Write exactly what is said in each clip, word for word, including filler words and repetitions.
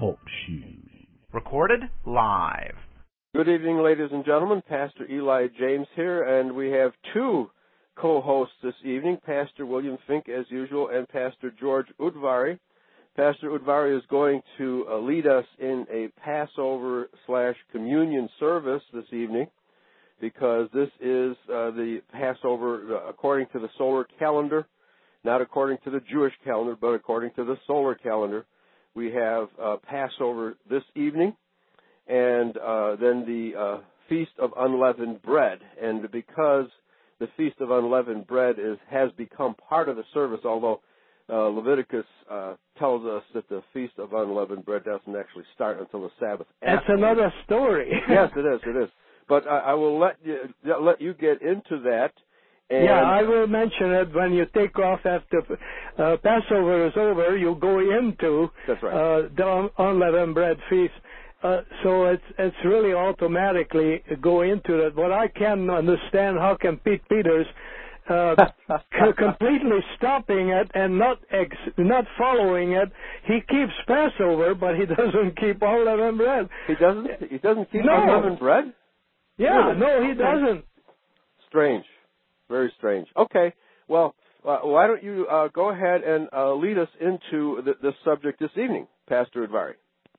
Talk Show. Recorded live. Good evening, ladies and gentlemen. Pastor Eli James here, and we have two co-hosts this evening, Pastor William Fink, as usual, and Pastor George Udvari. Pastor Udvari is going to uh, lead us in a Passover slash communion service this evening, because this is uh, the Passover uh, according to the solar calendar, not according to the Jewish calendar, but according to the solar calendar. We have uh, Passover this evening, and uh, then the uh, Feast of Unleavened Bread. And because the Feast of Unleavened Bread is has become part of the service, although uh, Leviticus uh, tells us that the Feast of Unleavened Bread doesn't actually start until the Sabbath. That's afterwards. Another story. Yes, it is. It is. But I, I will let you let you get into that. And yeah, I will mention it when you take off after uh, Passover is over. You go into That's right. uh, the un- unleavened bread feast. Uh, so it's it's really automatically go into it. What I can understand, how can Pete Peters uh, completely stopping it and not ex- not following it? He keeps Passover, but he doesn't keep unleavened bread. He doesn't. He doesn't keep no. unleavened bread. Yeah, really? no, he okay. doesn't. Strange, very strange. Okay, well, uh, why don't you uh, go ahead and uh, lead us into the, this subject this evening, Pastor Udvari?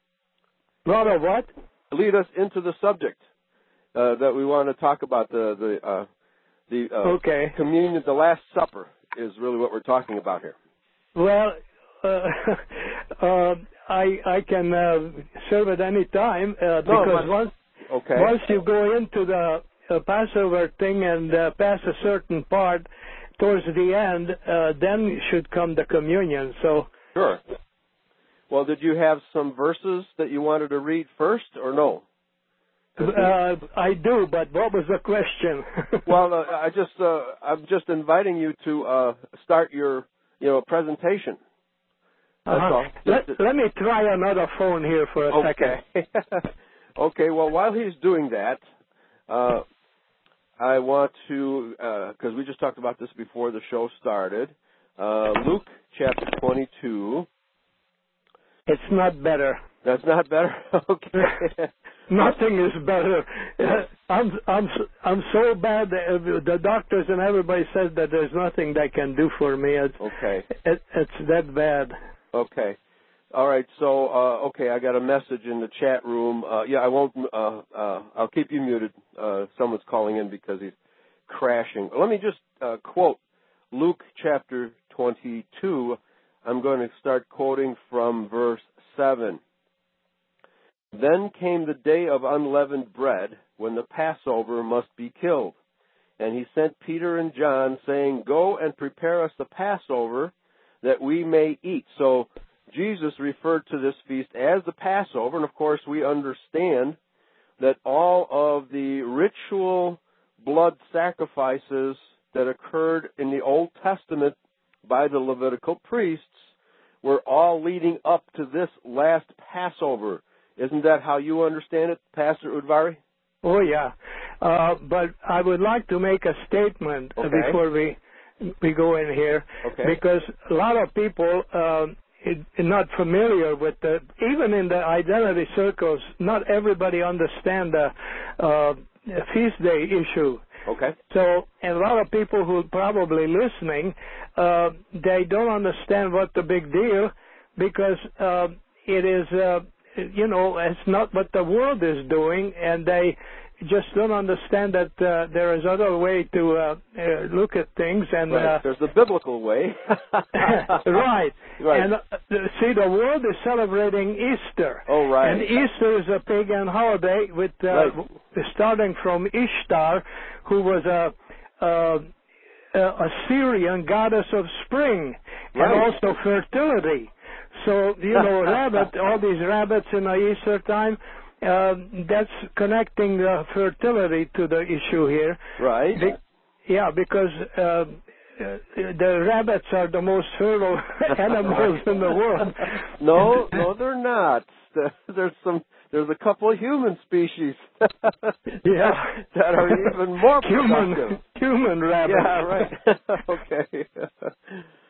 Brother, what? Lead us into the subject uh, that we want to talk about. The the uh, the uh, okay. communion, the Last Supper, is really what we're talking about here. Well, uh, uh, I I can uh, serve at any time uh, because no, but, once okay. once you go into the uh, Passover thing and uh, pass a certain part towards the end, uh, then should come the communion. So sure. Well, did you have some verses that you wanted to read first, or no? Uh, I do, but what was the question? well, uh, I just uh, I'm just inviting you to uh, start your you know presentation. That's uh-huh. all. Let, just, let me try another phone here for a okay. second. Okay. Well, while he's doing that, uh, I want to because uh, we just talked about this before the show started. Uh, Luke chapter twenty-two. It's not better. That's not better. Okay. Nothing is better. I'm I'm I'm so bad that the doctors and everybody says that there's nothing they can do for me. It's, okay. It, it's that bad. Okay. All right. So uh, okay, I got a message in the chat room. Uh, yeah, I won't. Uh, uh, I'll keep you muted. Uh, someone's calling in because he's crashing. Let me just uh, quote Luke chapter twenty-two. I'm going to start quoting from verse seven. Then came the day of unleavened bread, when the Passover must be killed. And he sent Peter and John, saying, Go and prepare us the Passover, that we may eat. So Jesus referred to this feast as the Passover, and of course we understand that all of the ritual blood sacrifices that occurred in the Old Testament by the Levitical priests were all leading up to this last Passover. Isn't that how you understand it, Pastor Udvari? Oh, yeah. Uh, but I would like to make a statement okay. before we we go in here, okay. because a lot of people uh, are not familiar with the, even in the identity circles, not everybody understands the uh, feast day issue. Okay. So, and a lot of people who are probably listening, uh, they don't understand what the big deal, because uh, it is... Uh, You know, it's not what the world is doing, and they just don't understand that uh, there is other way to uh, uh, look at things. And right. uh, there's the biblical way. right. right. And uh, see, the world is celebrating Easter. Oh, right. And Easter is a pagan holiday, with uh, right. starting from Ishtar, who was a uh, a Syrian goddess of spring right. and also fertility. So, you know, rabbit, all these rabbits in the Easter time, uh, that's connecting the fertility to the issue here. Right. Be- yeah, because uh, the rabbits are the most fertile animals in the world. No, no, they're not. There's some. There's a couple of human species. yeah. That are even more human, productive. Human rabbits. Yeah, right. Okay.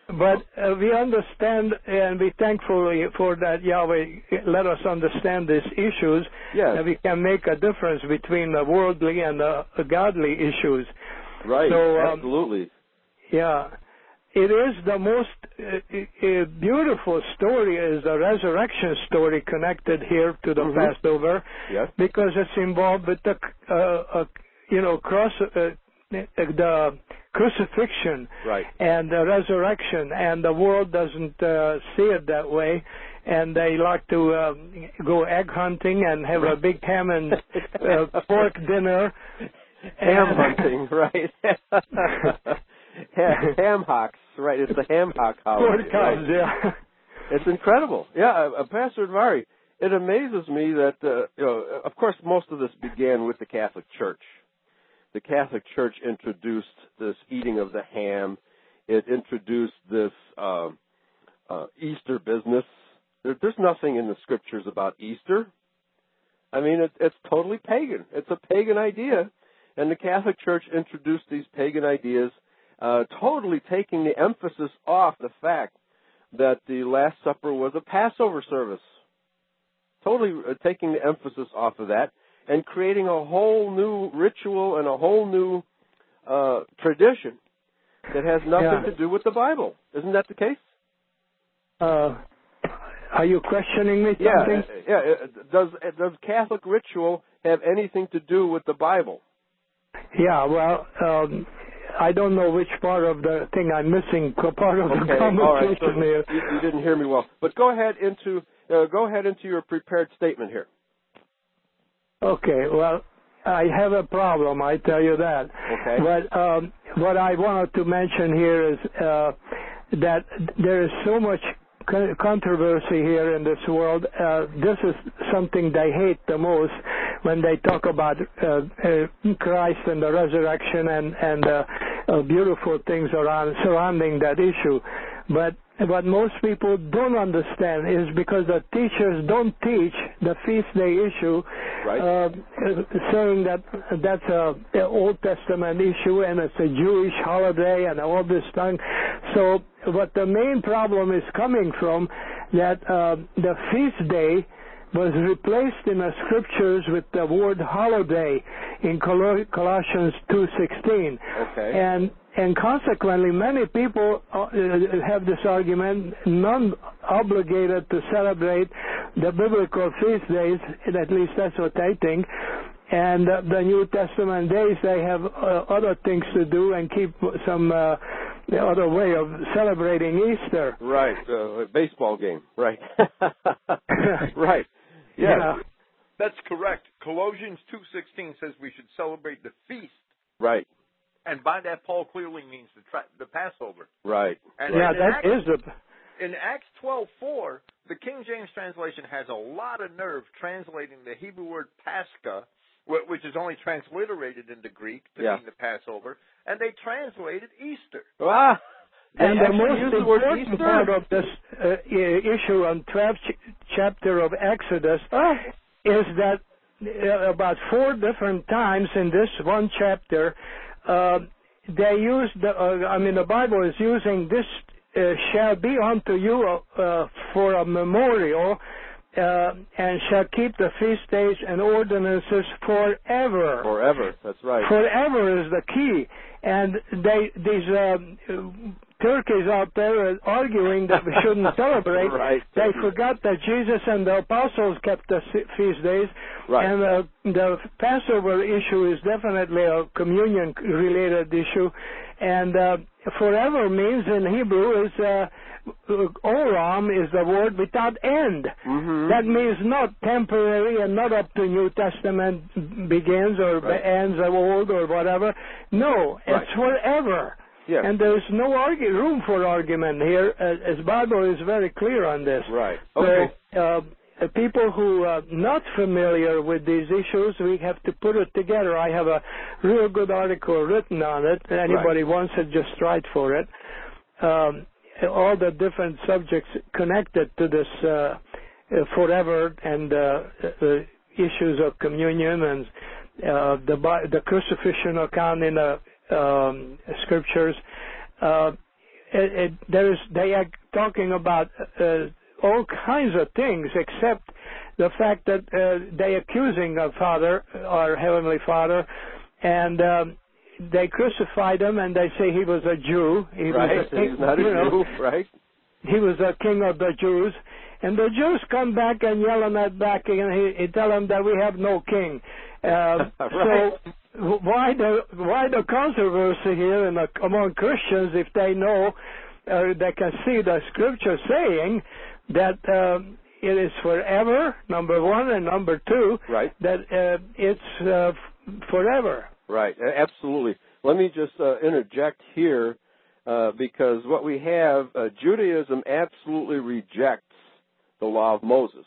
but uh, we understand and we thankful for that Yahweh let us understand these issues. Yes. And we can make a difference between the worldly and the godly issues. Right. So, um, absolutely. Yeah. It is the most uh, uh, beautiful story is the resurrection story connected here to the mm-hmm. Passover. Yes. Because it's involved with the, uh, uh, you know, cross, uh, the crucifixion right. and the resurrection, and the world doesn't uh, see it that way, and they like to uh, go egg hunting and have a big ham and uh, pork dinner. Ham hunting, right. Ham hocks, right. It's the ham hock holiday. Pork cubs, right. yeah. It's incredible. Yeah, uh, Pastor Advari, it amazes me that, uh, you know, of course, most of this began with the Catholic Church. The Catholic Church introduced this eating of the ham. It introduced this uh, uh, Easter business. There, there's nothing in the Scriptures about Easter. I mean, it, it's totally pagan. It's a pagan idea. And the Catholic Church introduced these pagan ideas, uh, totally taking the emphasis off the fact that the Last Supper was a Passover service. Totally uh, taking the emphasis off of that and creating a whole new ritual and a whole new uh, tradition that has nothing yeah. to do with the Bible. Isn't that the case? Uh, are you questioning me Yeah, something? yeah. Does does Catholic ritual have anything to do with the Bible? Yeah, well, um, I don't know which part of the thing I'm missing. Part of okay, the conversation all right. So here. You, you didn't hear me well, but go ahead into uh, go ahead into your prepared statement here. Okay, well, I have a problem, I tell you that. Okay. But um, what I wanted to mention here is uh, that there is so much co- controversy here in this world. Uh, this is something they hate the most when they talk about uh, uh, Christ and the resurrection and, and uh, uh, beautiful things around surrounding that issue. But what most people don't understand is because the teachers don't teach the feast day issue, right. uh, saying that that's a, a Old Testament issue and it's a Jewish holiday and all this thing. So what the main problem is coming from that uh, the feast day was replaced in the scriptures with the word holiday in Colossians two sixteen. Okay. And and consequently, many people uh, have this argument, none obligated to celebrate the biblical feast days, at least that's what they think. And uh, the New Testament days, they have uh, other things to do and keep some uh, other way of celebrating Easter. Right, uh, a baseball game, right. Right. Yes. Yeah. That's correct. Colossians two sixteen says we should celebrate the feast. Right. And by that, Paul clearly means the, tra- the Passover. Right. And yeah, in that Acts, is the... In Acts twelve four, the King James translation has a lot of nerve translating the Hebrew word Pascha, which is only transliterated into Greek to yeah. mean the Passover, and they translated Easter. Ah! And the most use the word important Easter? part of this uh, issue on twelfth ch- chapter of Exodus ah. is that uh, about four different times in this one chapter, uh, they use the, uh, I mean, the Bible is using this uh, shall be unto you uh, for a memorial uh, and shall keep the feast days and ordinances forever. Forever, that's right. Forever is the key. And they, these um, turkeys out there are arguing that we shouldn't celebrate. Right. They forgot that Jesus and the apostles kept the feast days. Right. And uh, the Passover issue is definitely a communion-related issue. And uh, forever means in Hebrew is... Uh, Olam is the word without end. Mm-hmm. That means not temporary and not up to New Testament begins or right. ends of old or whatever. No, right. it's forever. Yes. And there's no argue, room for argument here, as, as Bible is very clear on this. Right. Okay. So, uh, people who are not familiar with these issues, we have to put it together. I have a real good article written on it. Anybody right. wants it, just write for it. Um, all the different subjects connected to this uh, uh, forever and uh, the issues of communion and uh, the the crucifixion account in the um, scriptures. Uh, it, it, there's they are talking about uh, all kinds of things except the fact that uh, they accusing our Father, our Heavenly Father, and um, they crucified him, and they say he was a Jew. He right, was a king, he's not a you know, Jew, right? He was a king of the Jews. And the Jews come back and yelling at back, and he, he tell them that we have no king. Uh, right. So why the why the controversy here in the, among Christians if they know uh, they can see the Scripture saying that um, it is forever, number one, and number two, right. that uh, it's uh, forever. Right, absolutely. Let me just uh, interject here uh, because what we have, uh, Judaism absolutely rejects the law of Moses,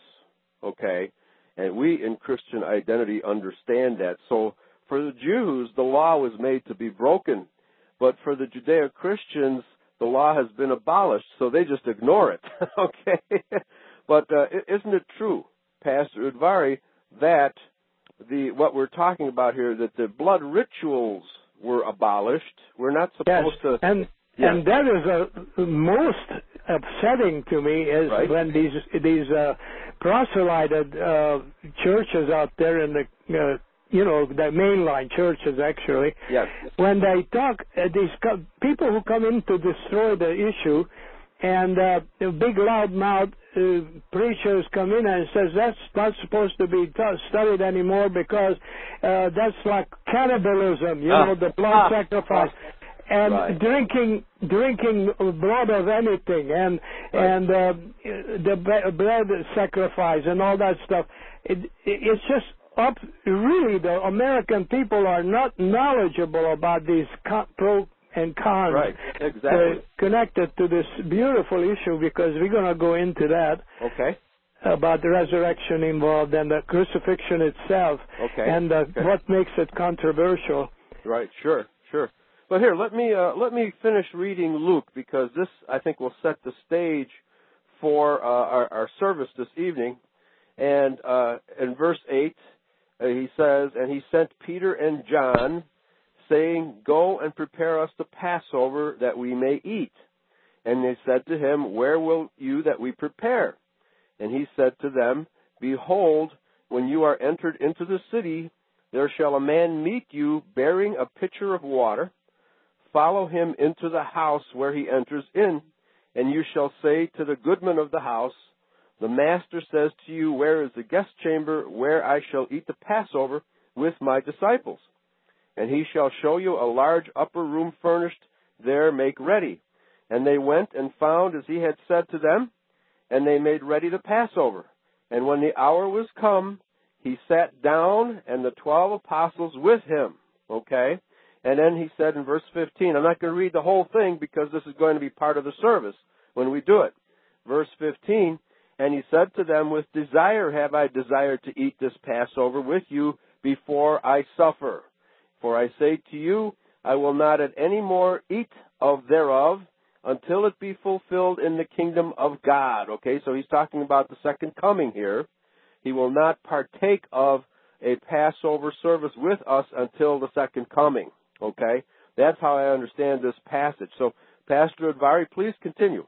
okay? And we in Christian identity understand that. So for the Jews, the law was made to be broken. But for the Judeo-Christians, the law has been abolished, so they just ignore it, okay? But uh, isn't it true, Pastor Udvari, that the what we're talking about here, that the blood rituals were abolished? We're not supposed yes. to... And, yeah. and that is a most upsetting to me is right. when these these uh, proselyted uh, churches out there in the uh, you know the mainline churches actually yes. when they talk uh, these co- people who come in to destroy the issue and uh, the big loudmouth uh, preachers come in and says that's not supposed to be t- studied anymore because uh, that's like cannibalism, you ah. know, the blood ah. sacrifice. And right. drinking, drinking blood of anything, and right. and uh, the blood sacrifice and all that stuff. It, it, it's just up. Really, the American people are not knowledgeable about these co- pro and cons. Right. Exactly. Uh, connected to this beautiful issue, because we're going to go into that. Okay. About the resurrection involved and the crucifixion itself. Okay. And uh, okay. what makes it controversial. Right. Sure. Sure. But here, let me uh, let me finish reading Luke, because this, I think, will set the stage for uh, our, our service this evening. And uh, in verse eight, uh, he says, "And he sent Peter and John, saying, 'Go and prepare us the Passover, that we may eat.' And they said to him, 'Where will you that we prepare?' And he said to them, 'Behold, when you are entered into the city, there shall a man meet you bearing a pitcher of water. Follow him into the house where he enters in, and you shall say to the goodman of the house, The master says to you, Where is the guest chamber where I shall eat the Passover with my disciples? And he shall show you a large upper room furnished, there make ready. And they went and found as he had said to them, and they made ready the Passover. And when the hour was come, he sat down, and the twelve apostles with him.'" Okay? And then he said in verse fifteen, I'm not going to read the whole thing because this is going to be part of the service when we do it. Verse fifteen, "And he said to them, With desire have I desired to eat this Passover with you before I suffer. For I say to you, I will not at any more eat of thereof until it be fulfilled in the kingdom of God." Okay, so he's talking about the second coming here. He will not partake of a Passover service with us until the second coming. Okay? That's how I understand this passage. So, Pastor Udvari, please continue.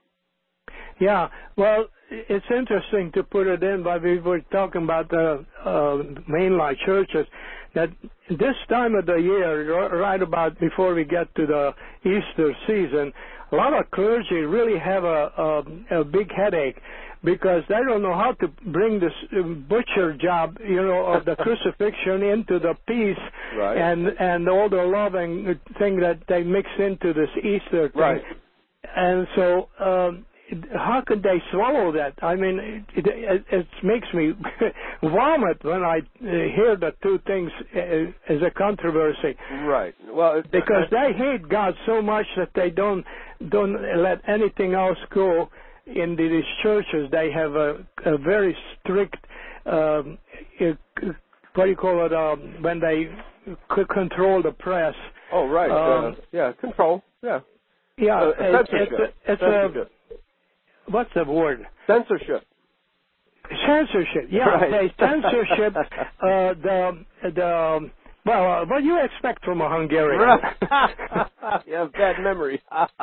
Yeah, well, it's interesting to put it in, but we were talking about the uh, mainline churches, that this time of the year, right about before we get to the Easter season, a lot of clergy really have a, a, a big headache, because they don't know how to bring this butcher job, you know, of the crucifixion into the peace right. and and all the loving thing that they mix into this Easter thing. Right. And so, um, how could they swallow that? I mean, it, it, it makes me vomit when I hear the two things as a controversy. Right. Well, it, because they hate God so much that they don't don't let anything else go. In these churches, they have a, a very strict, um, what do you call it, um, when they c- control the press. Oh, right. Um, uh, yeah, control. Yeah. Yeah. Uh, it's, censorship. It's, a, it's censorship. A, what's the word? Censorship. Censorship. Yeah. Right. They censorship uh, the the. Well, uh, what do you expect from a Hungarian? You have bad memory.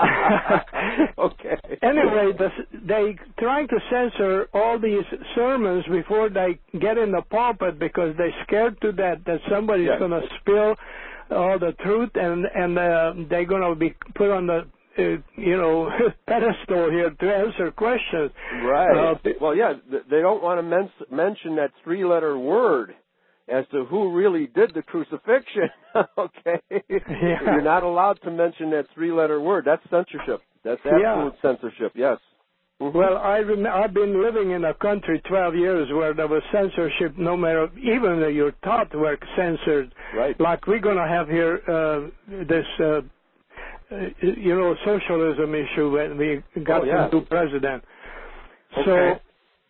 Okay. Anyway, the, they trying to censor all these sermons before they get in the pulpit because they're scared to death that somebody's Yes. going to spill all the truth, and and uh, they're going to be put on the uh, you know pedestal here to answer questions. Right. Uh, Well, yeah, th- they don't want to men- mention that three-letter word as to who really did the crucifixion. Okay. Yeah. You're not allowed to mention that three-letter word. That's censorship. That's absolute Yeah. censorship. Yes. Mm-hmm. Well, I rem- I've been living in a country twelve years where there was censorship. No matter, even your thought were censored. Right. Like we're going to have here uh, this, uh, uh, you know, socialism issue when we got Oh, yeah. the new president. Okay. So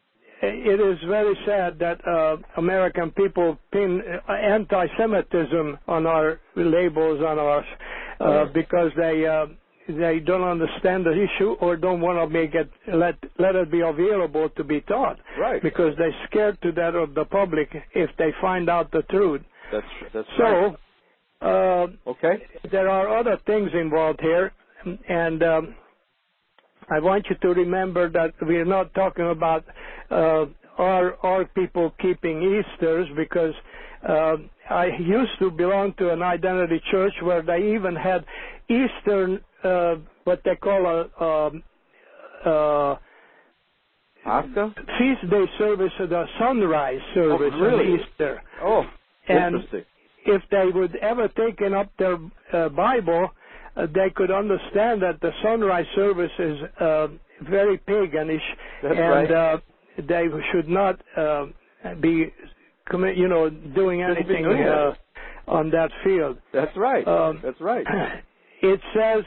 it is very sad that uh, American people pin uh, anti-Semitism on our labels on our uh, because they. Uh, They don't understand the issue or don't want to make it let let it be available to be taught. Right. Because they're scared to death of the public if they find out the truth. That's that's so, right. uh, Okay. there are other things involved here, and um, I want you to remember that we're not talking about uh, our our people keeping Easters because. Uh, I used to belong to an identity church where they even had Eastern, uh, what they call a, um, uh, Oscar? feast day service, the sunrise service Oh, really? on Easter. Oh, And interesting. if they would ever taken up their uh, Bible, uh, they could understand that the sunrise service is uh, very paganish, That's and right. uh, they should not uh, be. You know, doing anything doing uh, on that field. That's right. Um, That's right. It says,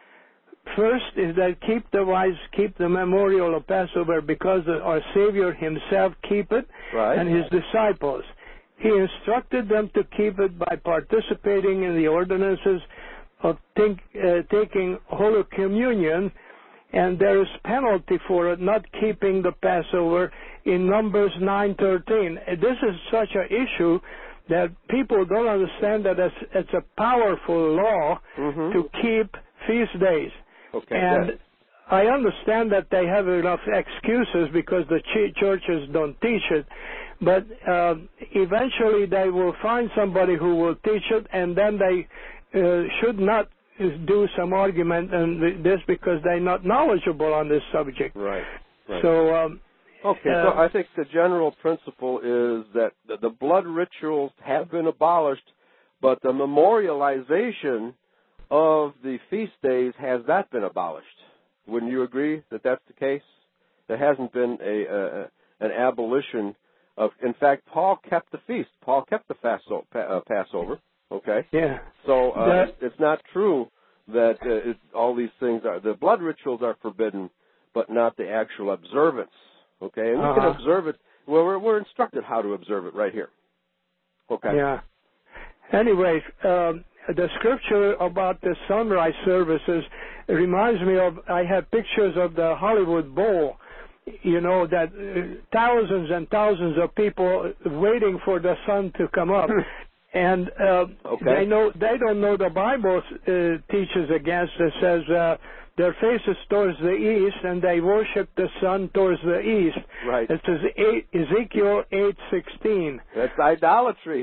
first is that keep the wise, keep the memorial of Passover because our Savior himself keep it Right. and his disciples. He instructed them to keep it by participating in the ordinances of think, uh, taking Holy Communion, and there is penalty for it not keeping the Passover in Numbers nine thirteen. This is such an issue that people don't understand that it's, it's a powerful law Mm-hmm. to keep feast days. Okay. And yes. I understand that they have enough excuses because the ch- churches don't teach it, but uh, eventually they will find somebody who will teach it, and then they uh, should not do some argument and this because they're not knowledgeable on this subject. Right. Right. So. Um, Okay, Uh, so I think the general principle is that the, the blood rituals have been abolished, but the memorialization of the feast days has not been abolished. Wouldn't you agree that that's the case? There hasn't been a, a an abolition of. In fact, Paul kept the feast. Paul kept the Paso- uh, Passover. Okay. yeah. So uh, That- it's, it's not true that uh, it, all these things are. The blood rituals are forbidden, but not the actual observance. Okay, and we Uh-huh. can observe it. Well, we're, we're instructed how to observe it right here. Okay. Yeah. Anyway, um, the scripture about the sunrise services reminds me of, I have pictures of the Hollywood Bowl, you know, that uh, thousands and thousands of people waiting for the sun to come up. And uh, Okay. they know they don't know the Bible uh, teaches against it. Says uh, their faces towards the east, and they worship the sun towards the east. Right. It says eight, Ezekiel eight sixteen. That's idolatry.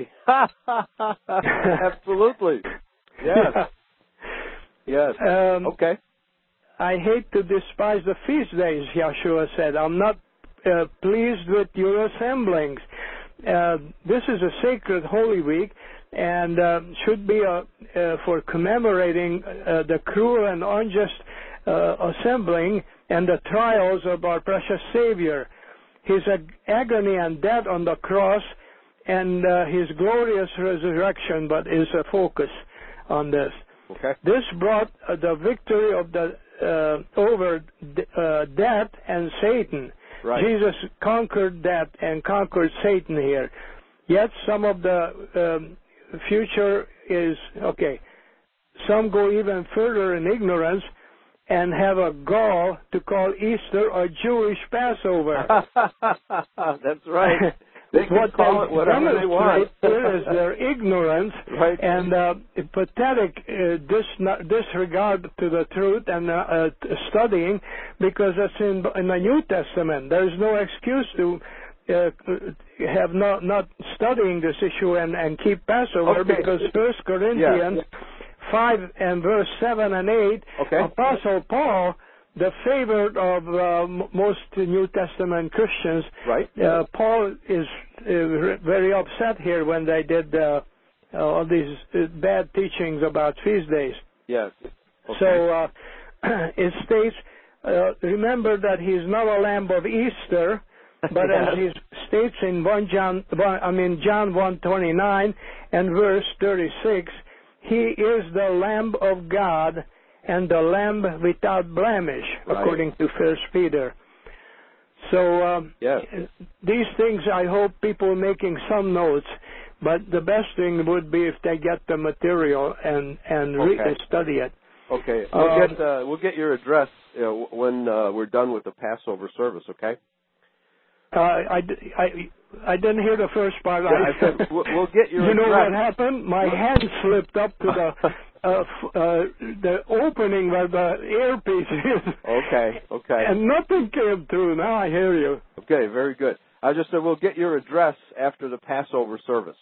Absolutely. Yes. Yes. Um, Okay. I hate to despise the feast days, Yeshua said. I'm not uh, pleased with your assemblings. Uh, this is a sacred Holy Week and uh, should be a, uh, for commemorating uh, the cruel and unjust uh, assembling and the trials of our precious Savior, his ag- agony and death on the cross, and uh, his glorious resurrection, but is a focus on this. Okay. This brought uh, the victory of the uh, over d- uh, death and Satan. Right. Jesus conquered death and conquered Satan here. Yet some of the um, future is, okay, some go even further in ignorance and have a gall to call Easter a Jewish Passover. That's right. They can what call they it whatever they want. demonstrate is their ignorance Right. and uh, pathetic uh, dis- disregard to the truth and uh, uh, studying, because it's in, in the New Testament. There's no excuse to uh, have not not studying this issue and, and keep Passover, Okay. because First Corinthians Yeah. five and verse seven and eight, Okay. Apostle Paul, the favorite of uh, m- most New Testament Christians, Right. uh, Paul is uh, very upset here when they did uh, uh, all these uh, bad teachings about feast days. Yes. Okay. So uh, it states, uh, remember that he's not a lamb of Easter, but as it states in one John, I mean John one twenty-nine and verse thirty-six, he is the Lamb of God and the Lamb without blemish, Right. according to First Peter. So um, Yes. these things, I hope people making some notes, but the best thing would be if they get the material and and re- Okay. study it. Okay. We'll Um, get uh, we'll get your address you know, when uh, we're done with the Passover service. Okay. Uh, I, I, I didn't hear the first part. Yeah, I said we'll, we'll get your You know address. what happened? My hand slipped up to the uh, f- uh, the opening where the earpiece is. Okay. Okay. And nothing came through. Now I hear you. Okay. Very good. I just said we'll get your address after the Passover service.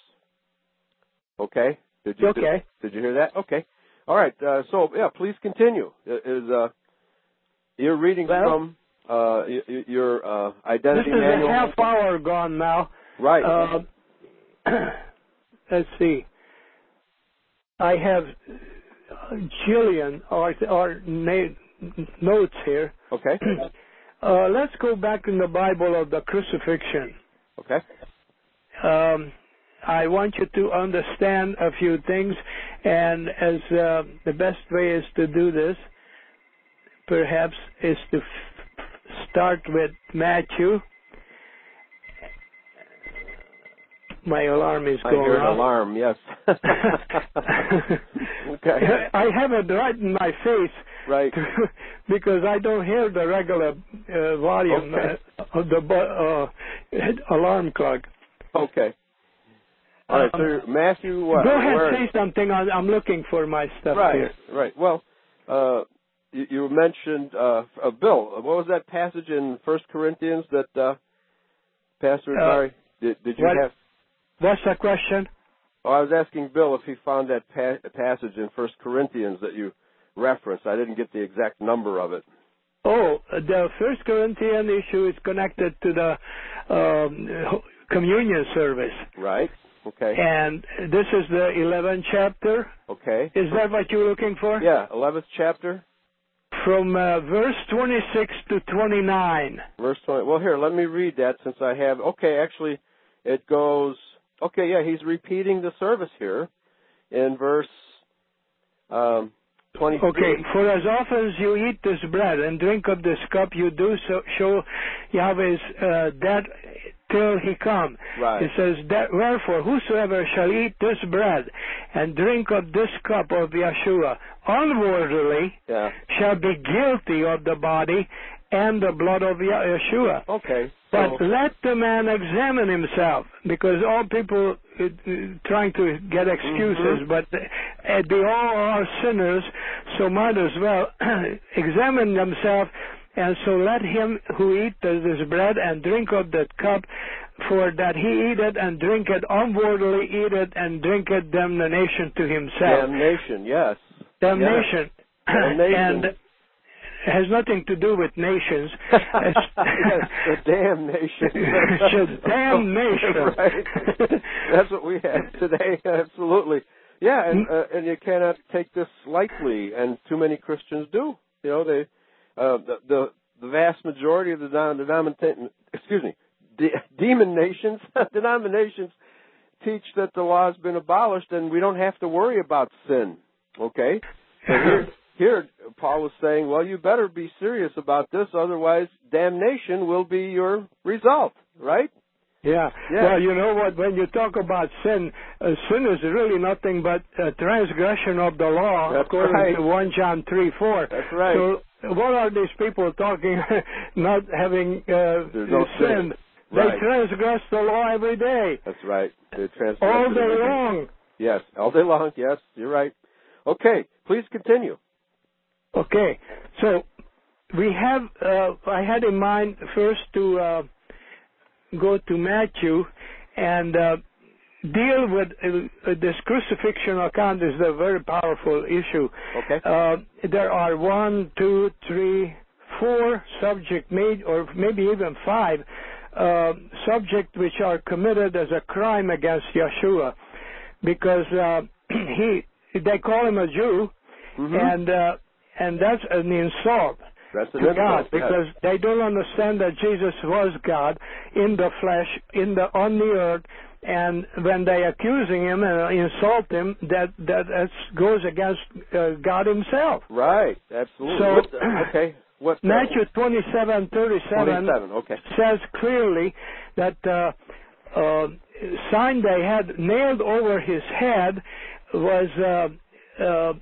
Okay. Did you Okay. Did, did you hear that? Okay. All right. Uh, so yeah, please continue. Is uh, you're reading Well, from uh, y- your uh, identity This is manual? a half hour gone now. Right. Uh, let's see. I have a jillion or, or na- notes here. Okay. Uh, let's go back in the Bible of the crucifixion. Okay. Um, I want you to understand a few things, and as uh, the best way is to do this, perhaps, is to f- start with Matthew. My alarm is I going hear an off. alarm. Yes. Okay. I have it right in my face. Right. Because I don't hear the regular uh, volume Okay. uh, of the bu- uh, alarm clock. Okay. All right. So Um, Matthew, what? Go ahead, where- say something. I'm I'm looking for my stuff Right. here. Right. Well, uh, you, you mentioned uh, uh, Bill. What was that passage in First Corinthians that uh, Pastor Uh, Sorry did, did you what- have? What's the question? Oh, I was asking Bill if he found that pa- passage in First Corinthians that you referenced. I didn't get the exact number of it. Oh, the First Corinthian issue is connected to the um, communion service. Right. Okay. And this is the eleventh chapter. Okay. Is that what you're looking for? Yeah, eleventh chapter, From uh, verse twenty-six to twenty-nine. verse twenty. Well, here, let me read that since I have. Okay, actually, it goes. Okay, yeah, he's repeating the service here in verse um, twenty-three. Okay, for as often as you eat this bread and drink of this cup, you do so show Yahweh's uh, death till he come. Right. It says, that, wherefore, whosoever shall eat this bread and drink of this cup of Yeshua unworthily Yeah. shall be guilty of the body and the blood of Yeshua. Okay. But So, let the man examine himself, because all people uh, uh, trying to get excuses, Mhm. but uh, they all are sinners, so might as well examine themselves. And so let him who eat this bread and drink of that cup, for that he eat it and drink it unworthily, eat it and drink it damnation to himself. damnation, yes. Damnation. Damnation. And it has nothing to do with nations. Yes, the damnation. Should damnation. Right. That's what we have today. Absolutely. Yeah, and uh, and you cannot take this lightly, and too many Christians do. You know, they uh, the, the the vast majority of the denomination, excuse me, de- demon nations, denominations teach that the law has been abolished, and we don't have to worry about sin. Okay. So here, here, Paul was saying, well, you better be serious about this, otherwise damnation will be your result, right? Yeah. Yeah. Well, you know what? When you talk about sin, uh, sin is really nothing but a transgression of the law, That's according right. to First John three four. That's right. So what are these people talking, not having uh, There's no sin? Right. They transgress the law every day. That's right. They transgress All it day every day. long. Yes, all day long. Yes, you're right. Okay, please continue. Okay, so we have, uh, I had in mind first to uh, go to Matthew and uh, deal with uh, this crucifixion account is a very powerful issue. Okay. Uh, there are one, two, three, four subject made, or maybe even five uh, subjects which are committed as a crime against Yeshua, because uh, he they call him a Jew, Mm-hmm. and uh, and that's an insult. That's an to insult, God, yes. because they don't understand that Jesus was God in the flesh, in the on the earth, and when they accusing him and insult him, that that that's, goes against uh, God Himself. Right, absolutely. So, what, uh, okay, what? Uh, Matthew twenty-seven thirty-seven twenty-seven. Okay. says clearly that uh, uh, sign they had nailed over his head was. Uh, uh,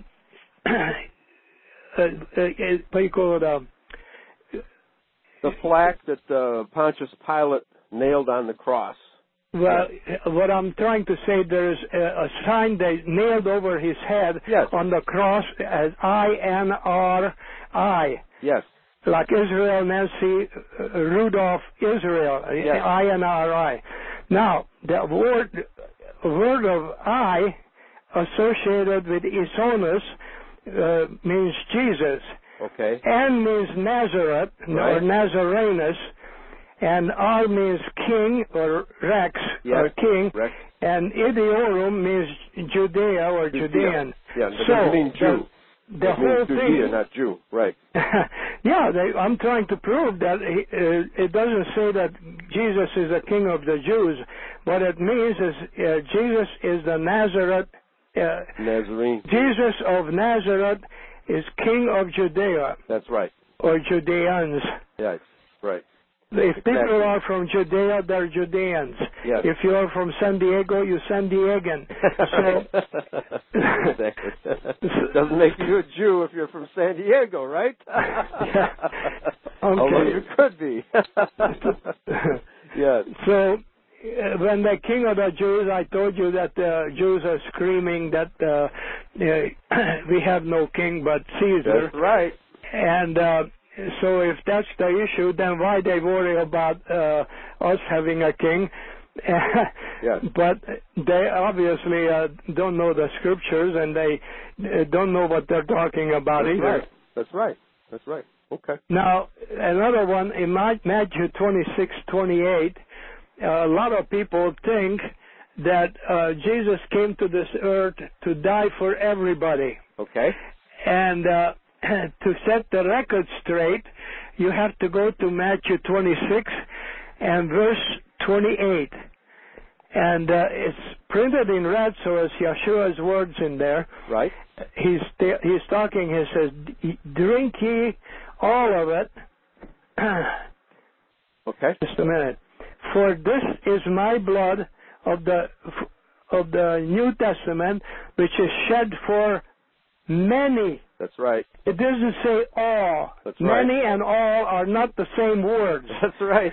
Uh, uh, what do you call it? Uh, The flack that uh, Pontius Pilate nailed on the cross. well, what I'm trying to say, there's a, a sign they nailed over his head Yes. on the cross as I N R I. Yes. Like Israel, Nancy, uh, Rudolph, Israel, Yes. I N R I. Now, the word, word of I associated with Isonus uh, means Jesus. Okay. N means Nazareth, Right. or Nazarenus, and R means king, or Rex, Yes. or king, Rex. and Idiorum means Judea, or Judea. Judean. Yeah, that so, doesn't mean Jew. The, the It whole means Judea, thing... not Jew. Right. yeah, they, I'm trying to prove that he, uh, it doesn't say that Jesus is the king of the Jews. What it means is uh, Jesus is the Nazareth... Uh, Nazarene. Jesus of Nazareth is king of Judea, That's right. or Judeans. Yes. Right. If Exactly. people are from Judea, they're Judeans. Yes. If you're from San Diego, you're San Diegan. So, exactly. Doesn't make you a Jew if you're from San Diego, right? Yeah. Okay. Although you could be. Yes. So, uh, when the king of the Jews, I told you that the Jews are screaming that uh, uh, we have no king but Caesar. That's right. And uh, so if that's the issue, then why they worry about uh, us having a king? Yes. But they obviously uh, don't know the scriptures, and they uh, don't know what they're talking about That's either. right. That's right. That's right. Okay. Now, another one, in Matthew twenty-six twenty-eight, uh, a lot of people think that uh, Jesus came to this earth to die for everybody. Okay. And uh, to set the record straight, you have to go to Matthew twenty-six and verse twenty-eight. And uh, it's printed in red, so it's Yeshua's words in there. Right. He's he's talking. He says, "Drink ye all of it." Okay. Just a minute. For this is my blood of the of the New Testament, which is shed for many. That's right. It doesn't say all. That's right. Many and all are not the same words. That's right.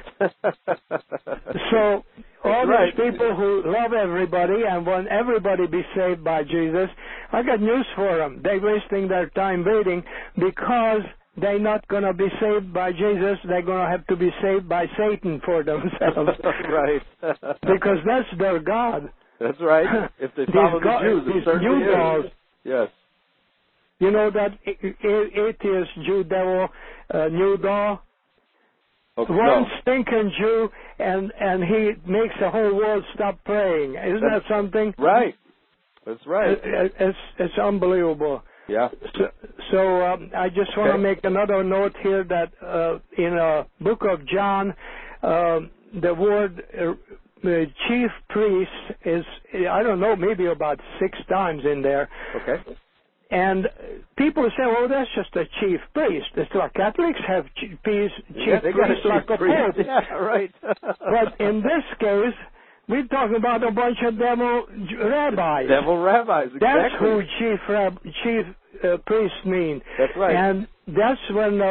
So all right. these people who love everybody and want everybody be saved by Jesus, I got news for them. They're wasting their time waiting because they're not going to be saved by Jesus. They're going to have to be saved by Satan for themselves. Right. Because that's their God. That's right. If they These follow go- the Jews, it these certainly new laws. is. Yes. You know that a- a- atheist Jew devil, uh, new law? Okay. One No. stinking Jew, and and he makes the whole world stop praying. Isn't that something? Right. That's right. It, it, it's it's unbelievable. Yeah. So, so um, I just want to Okay. make another note here that uh, in a book of John, um, the word uh, uh, chief priest is, I don't know, maybe about six times in there. Okay. And people say, well, that's just a chief priest. It's like Catholics have chief, priest, chief Yeah, they got a priests like chief a priest. pope. Yeah, right. But in this case, we're talking about a bunch of devil rabbis. Devil rabbis, exactly. That's who chief rab, chief uh, priests mean. That's right. And that's when uh,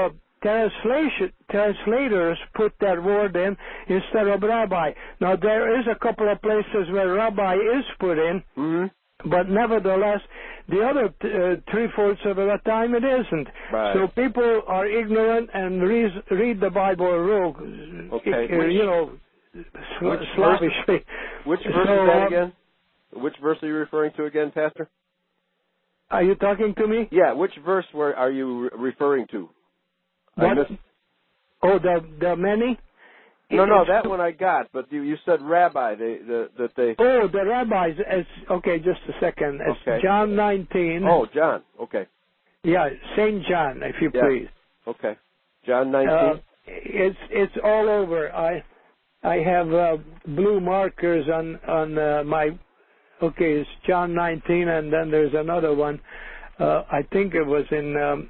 translation, translators put that word in instead of rabbi. Now, there is a couple of places where rabbi is put in, Mm-hmm. but nevertheless, the other uh, three-fourths of the time it isn't. Right. So people are ignorant and read, read the Bible real, Okay. uh, Which- you know, Which slavishly. Which verse So, is that um, again? Which verse are you referring to again, Pastor? Are you talking to me? Yeah, which verse were, are you re- referring to? I What? missed. Oh, the the many? No, no, It's- that one I got, but you, you said rabbi, they, the, that they... Oh, the rabbis. It's, okay, just a second. It's Okay. John nineteen. Oh, John, okay. Yeah, Saint John, if you Yeah. please. Okay. John Uh, nineteen? it's it's all over. I I have uh, blue markers on on uh, my. Okay, it's John nineteen, and then there's another one. Uh, I think it was in. Um,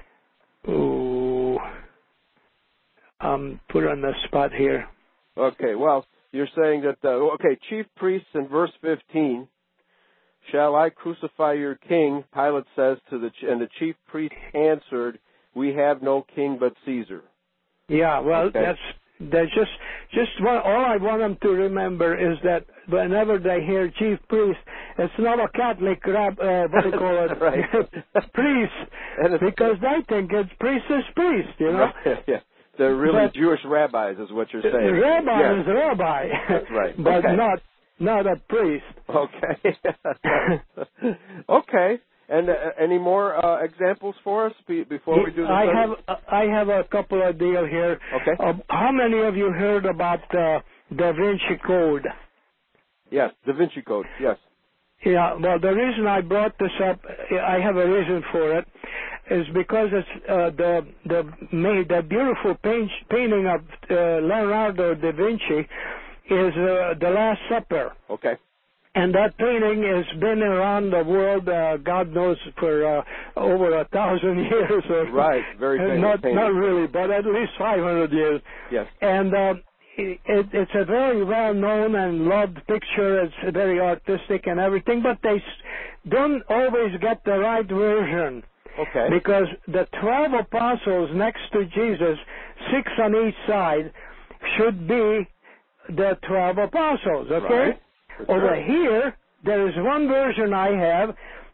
ooh, I'm put on the spot here. Okay, well, you're saying that, uh, okay, chief priests in verse fifteen, shall I crucify your king? Pilate says to the, and the chief priest answered, we have no king but Caesar. Yeah, well, Okay. that's that's just just what, all I want them to remember is that whenever they hear chief priest, it's not a Catholic rab, uh, what do you call it, Right. priest, And it's- because they think it's priest is priest, you know. Right, yeah. They're really But- Jewish rabbis is what you're The saying. rabbi Yeah. is a rabbi, That's right. but Okay. not not a priest. Okay. Okay. And uh, any more uh, examples for us be, before we do the I study? have I have a couple of deal here. Okay. Uh, how many of you heard about uh, Da Vinci Code? Yes, Da Vinci Code. Yes. Yeah, well, the reason I brought this up, I have a reason for it, is because it's uh, the the made the beautiful paint, painting of uh, Leonardo da Vinci is uh, the Last Supper, Okay. and that painting has been around the world, uh, God knows, for uh, over a thousand years. Or, Right, very famous not painting. not really, but at least five hundred years. Yes. And uh, it, it's a very well-known and loved picture. It's very artistic and everything, but they s- don't always get the right version. Okay. Because the twelve apostles next to Jesus, six on each side, should be the twelve apostles, okay? Right. For Over sure. here, there is one version I have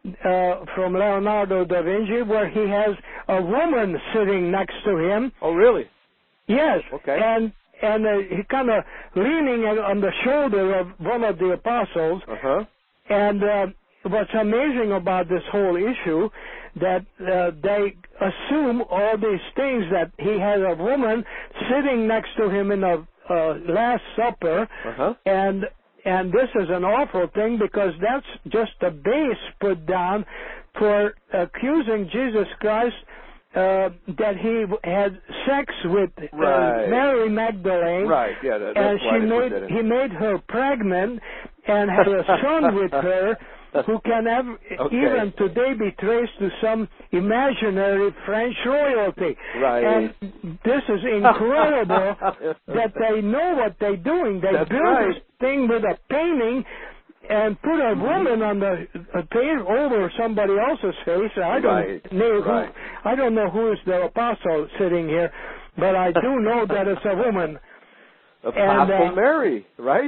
uh, from Leonardo da Vinci where he has a woman sitting next to him. Oh, really? Yes. Okay. And and uh, he kind of leaning on on the shoulder of one of the apostles. Uh-huh. And uh, what's amazing about this whole issue, that uh, they assume all these things, that he has a woman sitting next to him in the uh, Last Supper, Uh-huh. and and this is an awful thing because that's just the base put down for accusing Jesus Christ uh, that he had sex with uh, Right. Mary Magdalene. Right, yeah, that, And that's why she they put made that in. he made her pregnant and had a son with her who can have, Okay. even today be traced to some imaginary French royalty. Right. And this is incredible that they know what they're doing. They That's build right. this thing with a painting and put a woman on the uh, paint over somebody else's face. I don't Right, know who, right. I don't know who is the apostle sitting here, but I do know that it's a woman. Apostle And, uh, Mary, right?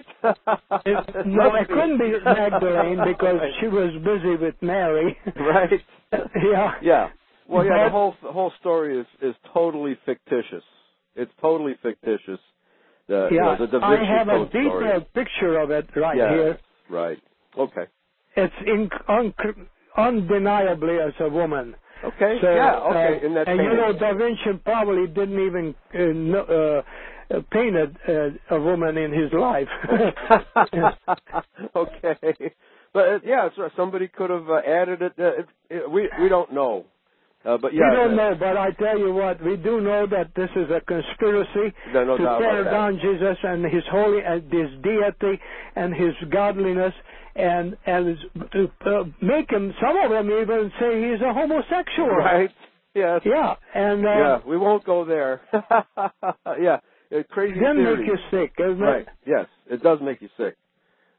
It, no, it couldn't be Magdalene because she was busy with Mary. Right. Yeah. Yeah. Well, yeah, the But- whole the whole story is is totally fictitious. It's totally fictitious. The, you Yeah, know, the Da I Vinci have a Code detailed story. picture of it right Yeah. here. Right. Okay. It's in, un, undeniably as a woman. Okay. So, yeah. Okay. uh, In that and you painting. know, Da Vinci probably didn't even uh, know, uh, paint a, uh, a woman in his life. Okay. But uh, yeah, so somebody could have uh, added it. Uh, it, it. We we don't know. Uh, but yeah. we don't uh, know, but I tell you what, we do know that this is a conspiracy No, no to doubt tear about that. down Jesus and his holy and his deity and his godliness, and and to uh, make him. Some of them even say he's a homosexual. Right. Yes. Yeah, and uh, Yeah. We won't go there. Yeah. Uh, crazy then theory. make you sick, isn't Right. it? Yes. It does make you sick.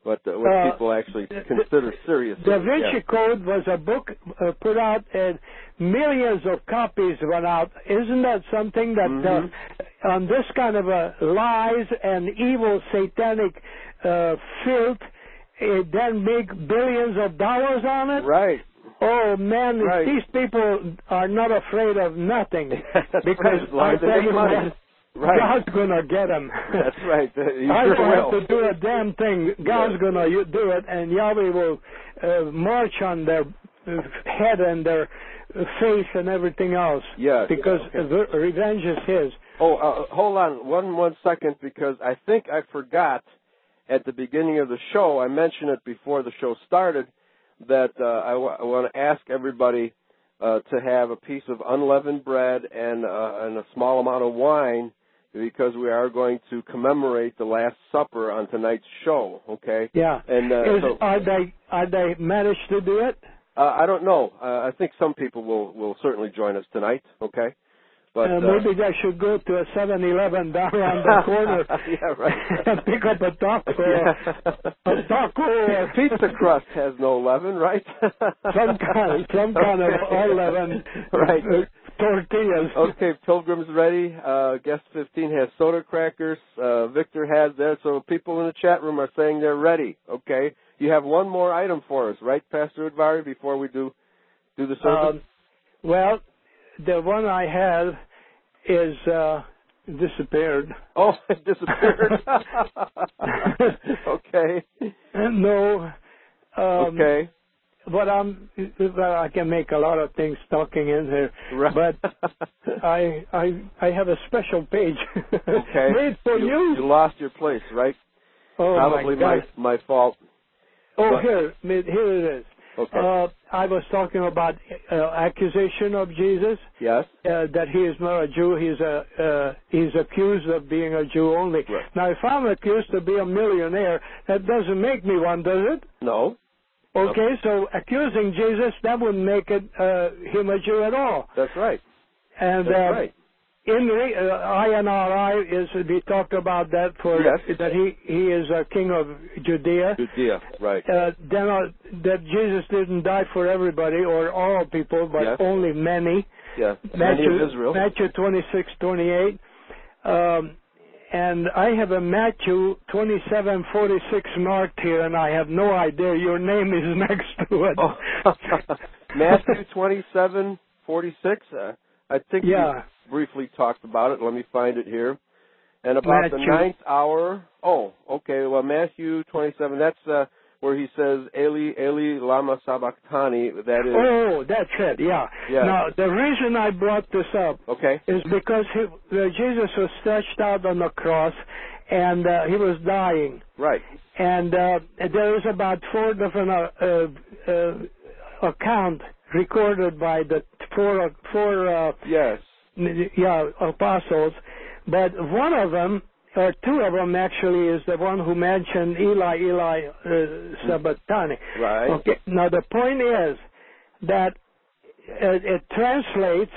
but uh, what Uh, people actually consider serious. Da Vinci yeah. Code was a book uh, put out, and millions of copies went out. Isn't that something that Mhm. uh, on this kind of a lies and evil satanic uh, filth, it then make billions of dollars on it? Right. Oh man, Right. these people are not afraid of nothing That's because right. I tell you money. what, Right. God's gonna get them. That's right. You I sure don't will. have to do a damn thing. God's Yeah. gonna you do it, and Yahweh will uh, march on their uh, head and their uh, face and everything else. Yes. Because Okay. the revenge is His. Oh, uh, hold on one one second, because I think I forgot at the beginning of the show. I mentioned it before the show started that uh, I, w- I want to ask everybody uh, to have a piece of unleavened bread and uh, and a small amount of wine, because we are going to commemorate the Last Supper on tonight's show. Okay. Yeah. And uh, is, so, are they are they managed to do it? uh, I don't know. Uh, I think some people will will certainly join us tonight. Okay. But, uh, maybe they should go to a seven eleven down around the corner yeah, right. and pick up a taco. Yeah. A taco. Or Pizza crust has no leaven, right? some kind, some kind of unleavened right. uh, tortillas. Okay, Pilgrim's ready. Uh, guest fifteen has soda crackers. Uh, Victor has that. So people in the chat room are saying they're ready. Okay. You have one more item for us, right, Pastor Udvari, before we do do the service? Um, well, the one I have is uh, disappeared. Oh, it disappeared. Okay. No. Um, Okay. But I'm, well, I can make a lot of things talking in here. Right. But I, I, I have a special page Okay. made for you, you. you lost your place, right? Oh Probably my God. my my fault. Oh, but- here, here it is. Okay. Uh, I was talking about uh, accusation of Jesus. Yes. Uh, that he is not a Jew. He's a uh, he's accused of being a Jew only. Right. Now, if I'm accused to be a millionaire, that doesn't make me one, does it? No. Okay, so accusing Jesus, that wouldn't make it uh, him a Jew at all. That's right. And That's uh, right. in re- uh, I N R I is we talked about that for Yes. that he he is a king of Judea. Judea. Right. Uh, then uh, that Jesus didn't die for everybody or all people, but Yes. only many. Yes. Matthew, Many of Israel. Matthew twenty-six, twenty-eight. Um, and I have a Matthew twenty-seven, forty-six marked here, and I have no idea. Your name is next to it. Oh. Matthew twenty-seven, forty-six. Uh, I think Yeah. we briefly talked about it. Let me find it here. And about the Matthew. ninth hour. Oh, okay. Well, Matthew twenty-seven. That's uh, where he says, "Eli, Eli, lama sabachthani." That is. Oh, that's it. Yeah. Yeah. Now the reason I brought this up Okay. is because he, uh, Jesus was stretched out on the cross, and uh, he was dying. Right. And uh, there is about four different uh, uh, uh, accounts recorded by the four four uh, Yes. yeah apostles, but one of them or two of them actually is the one who mentioned Eli Eli uh, sabachthani. Right. Okay. Now the point is that it, it translates.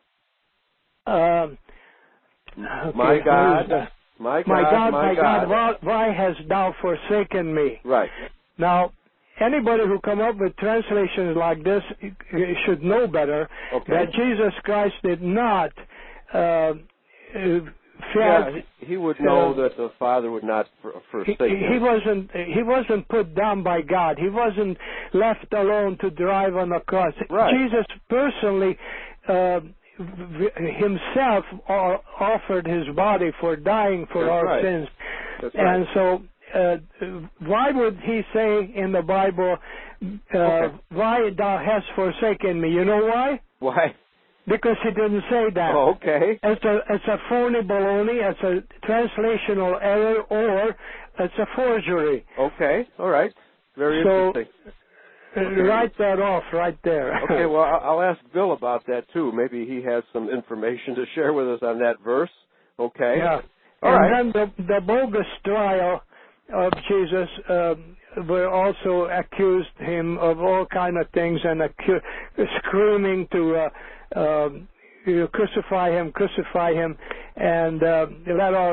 Um, okay, My God. who's the- My God. my God, my my God, God. why, why hast thou forsaken me? Right. Now, anybody who come up with translations like this uh, should know better Okay. that Jesus Christ did not uh, uh, Yeah, felt he, he would know uh, that the Father would not for, he, forsake he him. wasn't he wasn't put down by God. He wasn't left alone to drive on the cross. Right. Jesus personally uh, v- himself o- offered his body for dying for That's our right. sins. That's And right. so, uh, why would he say in the Bible, uh, Okay. "Why thou hast forsaken me"? You know why? Why? Because he didn't say that. Oh, okay. It's a it's a phony baloney. It's a translational error, or it's a forgery. Okay. All right. Very So, interesting. Uh, Okay. Write that off right there. Okay. Well, I- I'll ask Bill about that too. Maybe he has some information to share with us on that verse. Okay. Yeah. All and right. then the the bogus trial of Jesus, um, were also accused him of all kind of things and acu- screaming to uh, um, you know, crucify him, crucify him, and uh, let our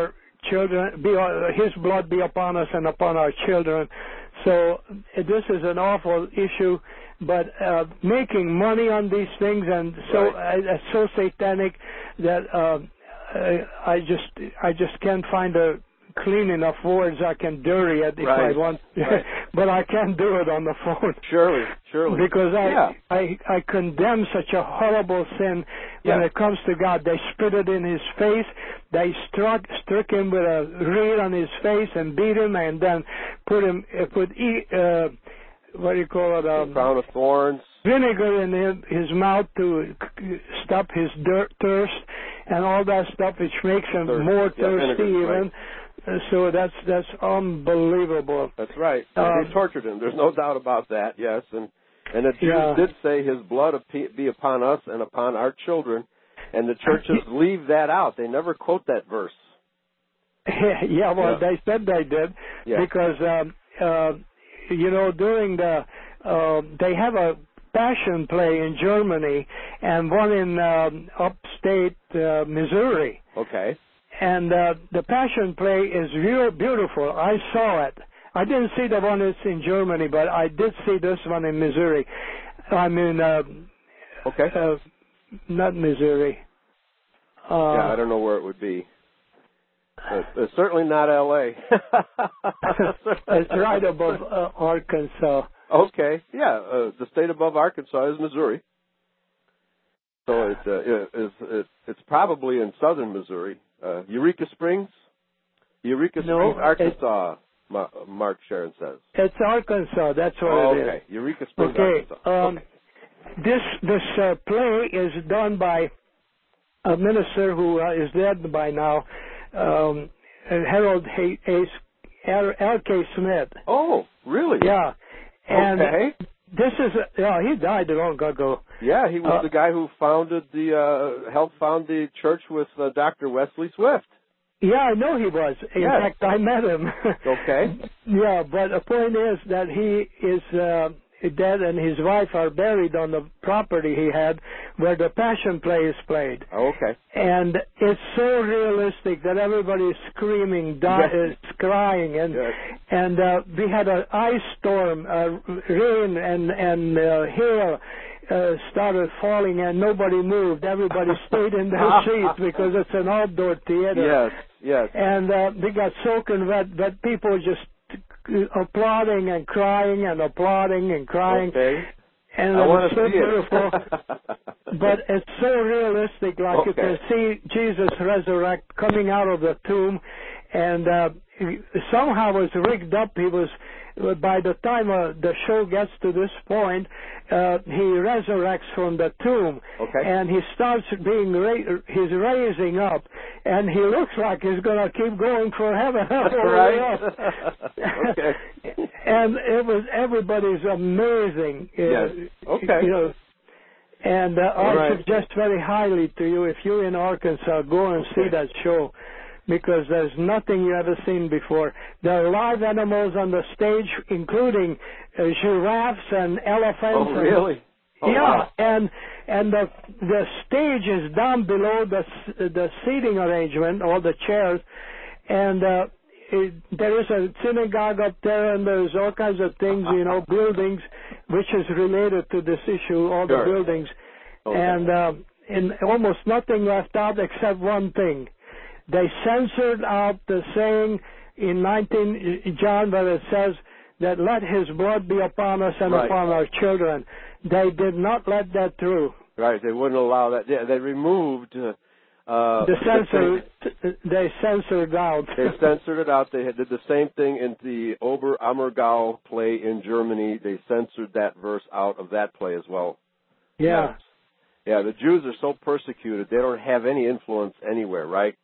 children, be uh, His blood be upon us and upon our children. So this is an awful issue, but uh, making money on these things and so Right. uh, so satanic that uh, I just I just can't find a clean enough words I can dirty it if Right. I want, Right. but I can't do it on the phone. Surely, surely. Because I, yeah. I I condemn such a horrible sin when Yeah. it comes to God. They spit it in his face. They struck struck him with a reed on his face and beat him, and then put him uh, put e, uh, what do you call it? Um, A crown of thorns. vinegar in his, his mouth to c- stop his dirt, thirst and all that stuff, which makes him Thirst. more Yeah, thirsty vinegar, even. Uh, So that's that's unbelievable. That's right. Um, And they tortured him. There's no doubt about that. Yes, and and the Jews Yeah. did say, "His blood be upon us and upon our children," and the churches leave that out. They never quote that verse. yeah, well, Yeah. they said they did Yeah. because um, uh, you know during the uh, they have a passion play in Germany and one in um, upstate uh, Missouri. Okay. And uh, the Passion Play is real beautiful. I saw it. I didn't see the one that's in Germany, but I did see this one in Missouri. I mean, uh, Okay. uh, not Missouri. Uh, yeah, I don't know where it would be. But it's certainly not L A it's right above uh, Arkansas. Okay. Yeah, uh, the state above Arkansas is Missouri. So it, uh, it, it's, it, it's probably in southern Missouri. Uh, Eureka Springs? Eureka No, Springs, Arkansas, Ma- Mark Sharon says. It's Arkansas. That's what Oh, it is. okay. Eureka Springs, Okay. Arkansas. Um, okay. This this uh, play is done by a minister who uh, is dead by now, um, Harold H- H- L K Smith. Oh, really? Yeah. And okay. this is, a, yeah, he died a long ago. Yeah, he was Uh, the guy who founded the, uh, helped found the church with uh, Doctor Wesley Swift. Yeah, I know he was. In Yes. fact, I met him. Okay. Yeah, but the point is that he is uh, dead and his wife are buried on the property he had where the Passion Play is played. Oh, okay. And it's so realistic that everybody is screaming, di- Yes. uh, crying, and Yes. and uh, we had an ice storm, uh, rain and and uh, hail uh, started falling, and nobody moved. Everybody stayed in their seats because it's an outdoor theater. Yes, yes. And uh, we got soaking wet, but people just applauding and crying and applauding and crying. Okay. And I it want was to so see beautiful. it. But it's so realistic, like you Okay. can see Jesus resurrect, coming out of the tomb, and uh, he- somehow it's rigged up. He was, by the time uh, the show gets to this point, uh, he resurrects from the tomb, Okay. and he starts being, ra- he's raising up, and he looks like he's going to keep going for heaven. all the way Right. up. Okay. And it was, everybody's amazing. uh, Yes. Okay. You know, and uh, I right. suggest very highly to you, if you're in Arkansas, go and see Okay. that show, because there's nothing you ever seen before. There are live animals on the stage, including uh, giraffes and elephants. Oh, and- really? Oh, yeah, wow. and and the the stage is down below the the seating arrangement, all the chairs, and uh, it, there is a synagogue up there, and there's all kinds of things, you know, buildings, which is related to this issue, all Sure. the buildings, Okay. and uh, and almost nothing left out except one thing. They censored out the saying in nineteen John where it says that let his blood be upon us and Right. upon our children. They did not let that through. Right, they wouldn't allow that. Yeah, they removed uh, uh, The censor, thing. they censored out. They censored it out. They had, did the same thing in the Ober Ammergau play in Germany. They censored that verse out of that play as well. Yeah. Yes. Yeah, the Jews are so persecuted, they don't have any influence anywhere, right?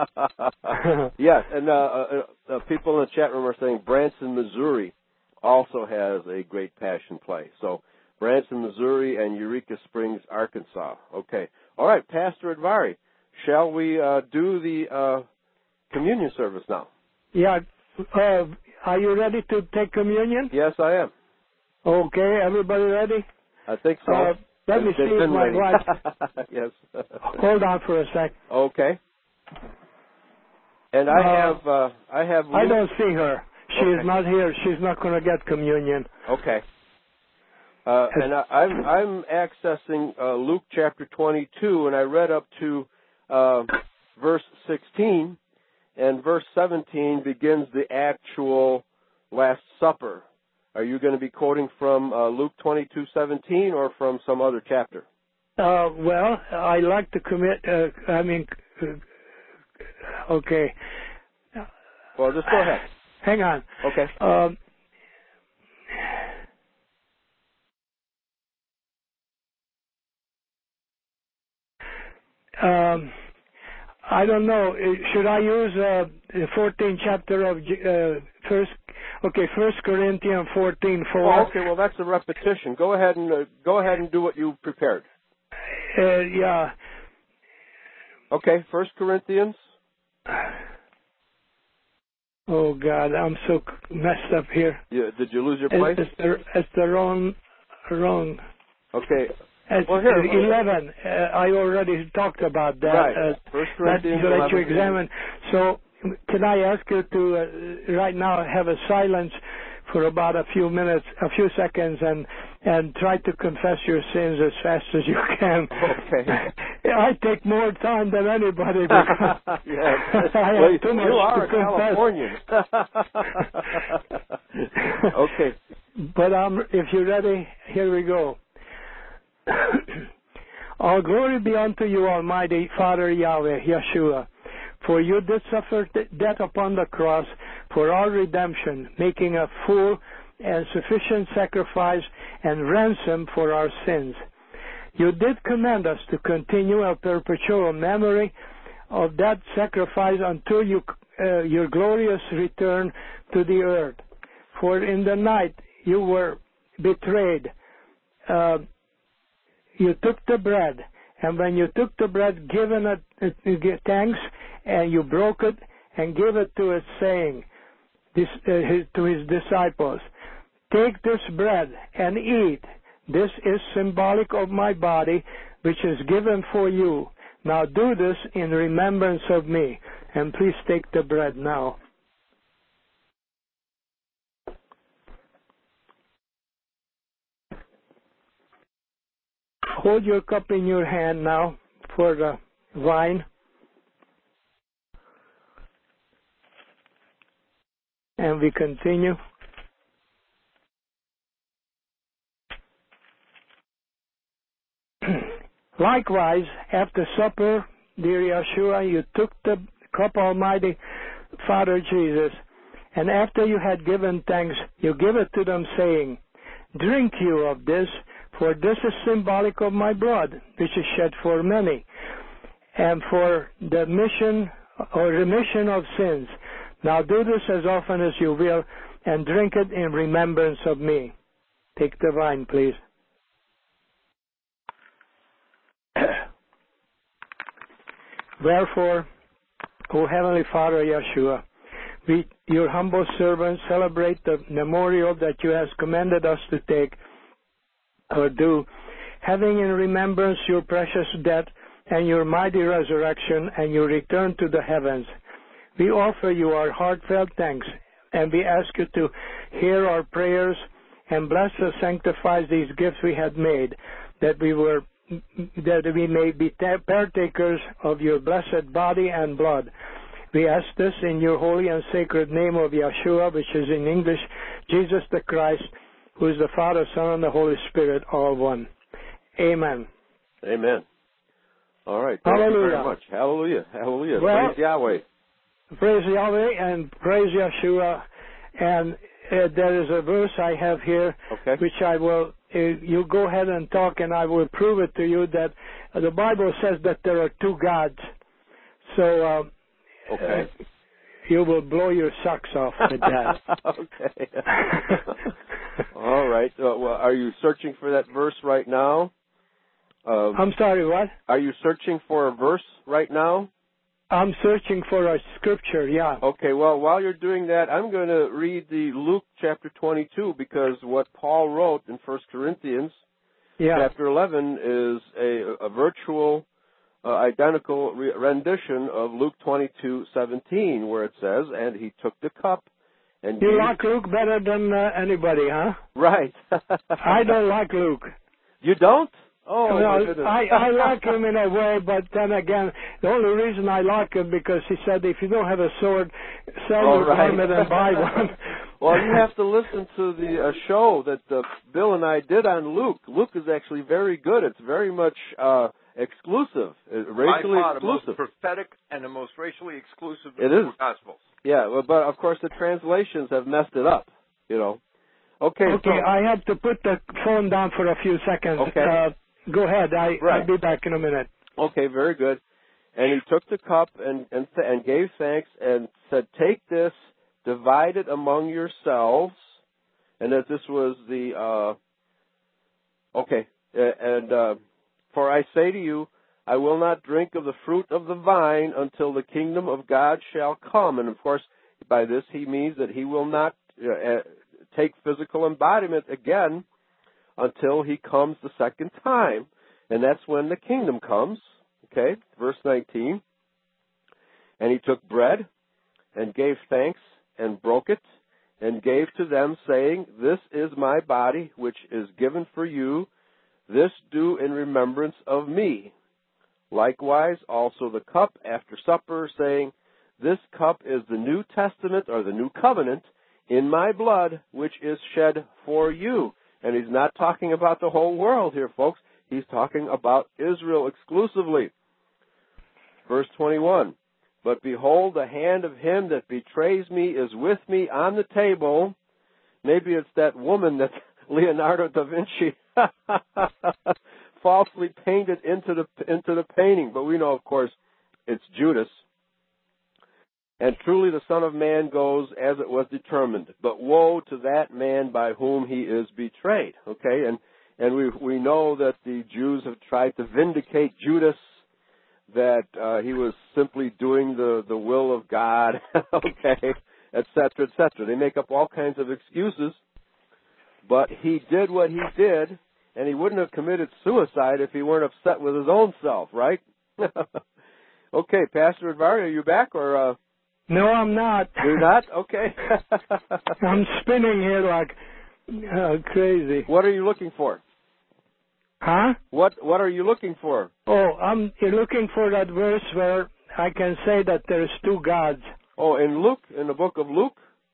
Yes, and uh, uh, uh, people in the chat room are saying Branson, Missouri also has a great passion play. So Branson, Missouri, and Eureka Springs, Arkansas. Okay. All right, Pastor Advari, shall we uh, do the uh, communion service now? Yeah. Uh, are you ready to take communion? Yes, I am. Okay. Everybody ready? I think so. Uh, let me They've see if been my ready. wife. Yes. Hold on for a sec. Okay. And I Uh, have, uh, I have. I Luke. don't see her. She Okay. is not here. She's not going to get communion. Okay. Uh, and I, I'm I'm accessing uh, Luke chapter twenty-two, and I read up to uh, verse sixteen, and verse seventeen begins the actual Last Supper. Are you going to be quoting from uh, Luke twenty-two seventeen or from some other chapter? Uh, well, I like to commit. Uh, I mean, uh, okay. Well, just go ahead. Hang on. Okay. Um, um, I don't know. Should I use uh, the fourteenth chapter of uh, first? Okay, First Corinthians fourteen four. Oh, okay. Well, that's a repetition. Go ahead and uh, go ahead and do what you prepared. Uh, yeah. Okay, First Corinthians. Oh God, I'm so messed up here. Yeah, did you lose your place? It's, it's, the, it's the wrong, wrong. Okay. It's Well, here, uh, eleven. Uh, I already talked about that. Right. Uh, First that Corinthians you let you eleven. examine. So, can I ask you to uh, right now have a silence for about a few minutes, a few seconds, and and try to confess your sins as fast as you can. Okay. I take more time than anybody because yes. I well, have too much you are to a confess. Californian. Okay. But um, if you're ready, here we go. All glory be unto you, Almighty Father Yahweh, Yeshua, for you did suffer death upon the cross for our redemption, making a full and sufficient sacrifice and ransom for our sins. You did command us to continue a perpetual memory of that sacrifice until you, uh, your glorious return to the earth. For in the night you were betrayed. Uh, you took the bread, and when you took the bread, given it uh, thanks, and you broke it and gave it to us, saying this, uh, his, to his disciples, "Take this bread and eat. This is symbolic of my body, which is given for you. Now do this in remembrance of me." And please take the bread now. Hold your cup in your hand now for the wine. And we continue. Likewise, after supper, dear Yeshua, you took the cup, Almighty Father Jesus, and after you had given thanks, you give it to them, saying, "Drink you of this, for this is symbolic of my blood, which is shed for many, and for the mission or remission of sins. Now do this as often as you will, and drink it in remembrance of me." Take the wine, please. Wherefore, O Heavenly Father Yeshua, we, your humble servants, celebrate the memorial that you have commanded us to take or do, having in remembrance your precious death and your mighty resurrection and your return to the heavens. We offer you our heartfelt thanks, and we ask you to hear our prayers and bless and sanctify these gifts we had made, that we were that we may be partakers of your blessed body and blood. We ask this in your holy and sacred name of Yeshua, which is in English, Jesus the Christ, who is the Father, Son, and the Holy Spirit, all one. Amen. Amen. All right. Thank Hallelujah. you very much. Hallelujah. Hallelujah. Well, praise Yahweh. Praise Yahweh and praise Yeshua. And uh, there is a verse I have here, okay. which I will, uh, you go ahead and talk, and I will prove it to you that uh, the Bible says that there are two gods. So uh, okay. uh, you will blow your socks off with that. Okay. All right. Uh, well, are you searching for that verse right now? Um, I'm sorry, what? Are you searching for a verse right now? I'm searching for a scripture, yeah. Okay, well, while you're doing that, I'm going to read the Luke chapter twenty-two, because what Paul wrote in First Corinthians yeah. chapter eleven is a, a virtual uh, identical re- rendition of Luke twenty-two seventeen, where it says, "And he took the cup and You gave..." like Luke better than uh, anybody, huh? Right. I don't like Luke. You don't? Oh, well, my goodness. I, I like him in a way, but then again, the only reason I like him because he said, if you don't have a sword, sell oh, your right. garment and buy one. Well, you have to listen to the uh, show that uh, Bill and I did on Luke. Luke is actually very good. It's very much uh, exclusive, uh, racially By far exclusive. the most prophetic and the most racially exclusive of It the is. four Gospels. Yeah, well, but of course the translations have messed it up, you know. Okay, Okay, so, I have to put the phone down for a few seconds. Okay. Uh, go ahead. I, Right. I'll be back in a minute. Okay, very good. And he took the cup and, and, and gave thanks and said, "Take this, divide it among yourselves." And that this was the, uh, okay, uh, and, uh, "For I say to you, I will not drink of the fruit of the vine until the kingdom of God shall come." And of course, by this he means that he will not uh, take physical embodiment again until he comes the second time. And that's when the kingdom comes. Okay, verse nineteen. "And he took bread and gave thanks and broke it and gave to them, saying, This is my body, which is given for you. This do in remembrance of me. Likewise also the cup after supper, saying, This cup is the New Testament," or the New Covenant, "in my blood, which is shed for you." And he's not talking about the whole world here, folks. He's talking about Israel exclusively. Verse twenty-one. "But behold, the hand of him that betrays me is with me on the table." Maybe it's that woman that Leonardo da Vinci falsely painted into the into the painting. But we know, of course, it's Judas. "And truly the Son of Man goes as it was determined. But woe to that man by whom he is betrayed." Okay, and and we we know that the Jews have tried to vindicate Judas, that uh, he was simply doing the, the will of God, okay, et cetera, et cetera. They make up all kinds of excuses, but he did what he did, and he wouldn't have committed suicide if he weren't upset with his own self, right? Okay, Pastor Edvari, are you back, or... Uh, No, I'm not. You're not? Okay. I'm spinning here like uh, crazy. What are you looking for? Huh? What What are you looking for? Oh, I'm looking for that verse where I can say that there's two gods. Oh, in Luke, in the book of Luke?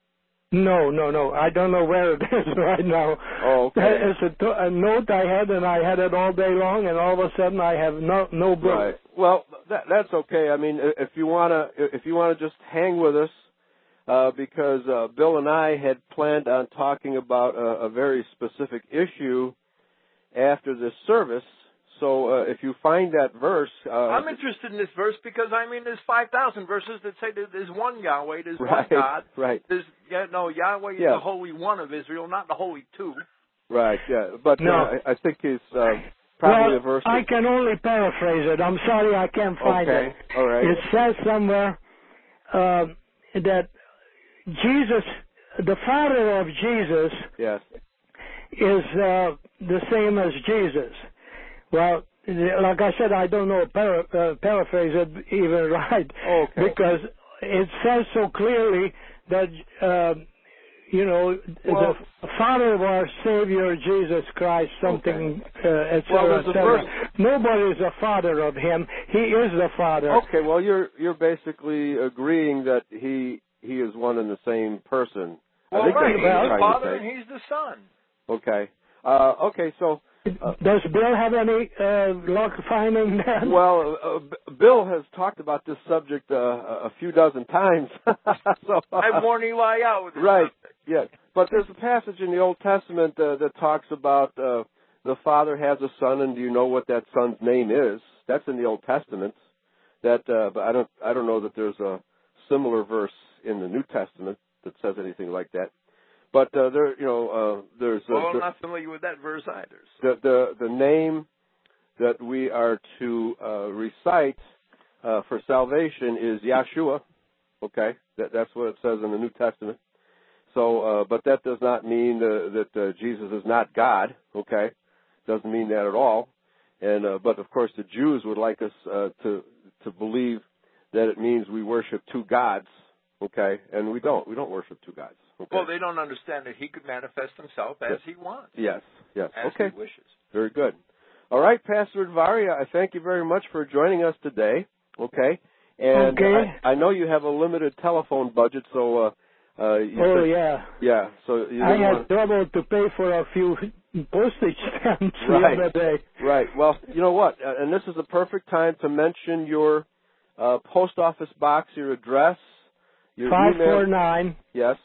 No, no, no. I don't know where it is right now. Oh, okay. It's a, t- a note I had, and I had it all day long, and all of a sudden I have no no book. Right. Well, that, that's okay. I mean, if you wanna if you wanna just hang with us, uh, because uh, Bill and I had planned on talking about a, a very specific issue after this service. So uh, if you find that verse... Uh, I'm interested in this verse because, I mean, there's five thousand verses that say that there's one Yahweh, there's right, one God. Right. There's, yeah, no, Yahweh is yeah. the Holy One of Israel, not the Holy Two. Right, yeah. But no. uh, I, I think it's uh, probably well, a verse... I can only paraphrase it. I'm sorry I can't find okay. it. All right. It says somewhere uh, that Jesus, the Father of Jesus... Yes. is uh, the same as Jesus. Well, like I said, I don't know para, uh, paraphrase it even right, okay. because it says so clearly that uh, you know well, the Father of our Savior Jesus Christ, something, okay. uh, et well, cetera, et cetera. verse... Nobody is a father of him. He is the Father. Okay, well, you're you're basically agreeing that he he is one and the same person. Well, I think right, that's he's what you're the trying Father to and say. he's the Son. Okay. Uh, okay, so... Uh, Does Bill have any uh, luck finding that? Well, uh, B- Bill has talked about this subject uh, a few dozen times. so, uh, I warned Eli out with this right, subject. yes. But there's a passage in the Old Testament uh, that talks about uh, the Father has a son, and do you know what that son's name is? That's in the Old Testament. That, uh, but I don't, I don't know that there's a similar verse in the New Testament that says anything like that. But uh, there, you know, uh, there's uh, Well, I'm the, not familiar with that verse either. the So. the the name that we are to uh, recite uh, for salvation is Yahshua. Okay, that, that's what it says in the New Testament. So, uh, but that does not mean uh, that uh, Jesus is not God. Okay, doesn't mean that at all. And uh, but of course, the Jews would like us uh, to to believe that it means we worship two gods. Okay, and we don't. We don't worship two gods. Okay? Well, they don't understand that he could manifest himself as he wants. Yes, yes. As okay. he wishes. Very good. All right, Pastor Udvari, I thank you very much for joining us today. Okay. And okay. I, I know you have a limited telephone budget, so uh, uh, you oh said, yeah, yeah. So you I had want... trouble to pay for a few postage stamps right. the other day. Right. Well, you know what? Uh, and this is the perfect time to mention your uh, post office box, your address, your Five email. four nine. Yes.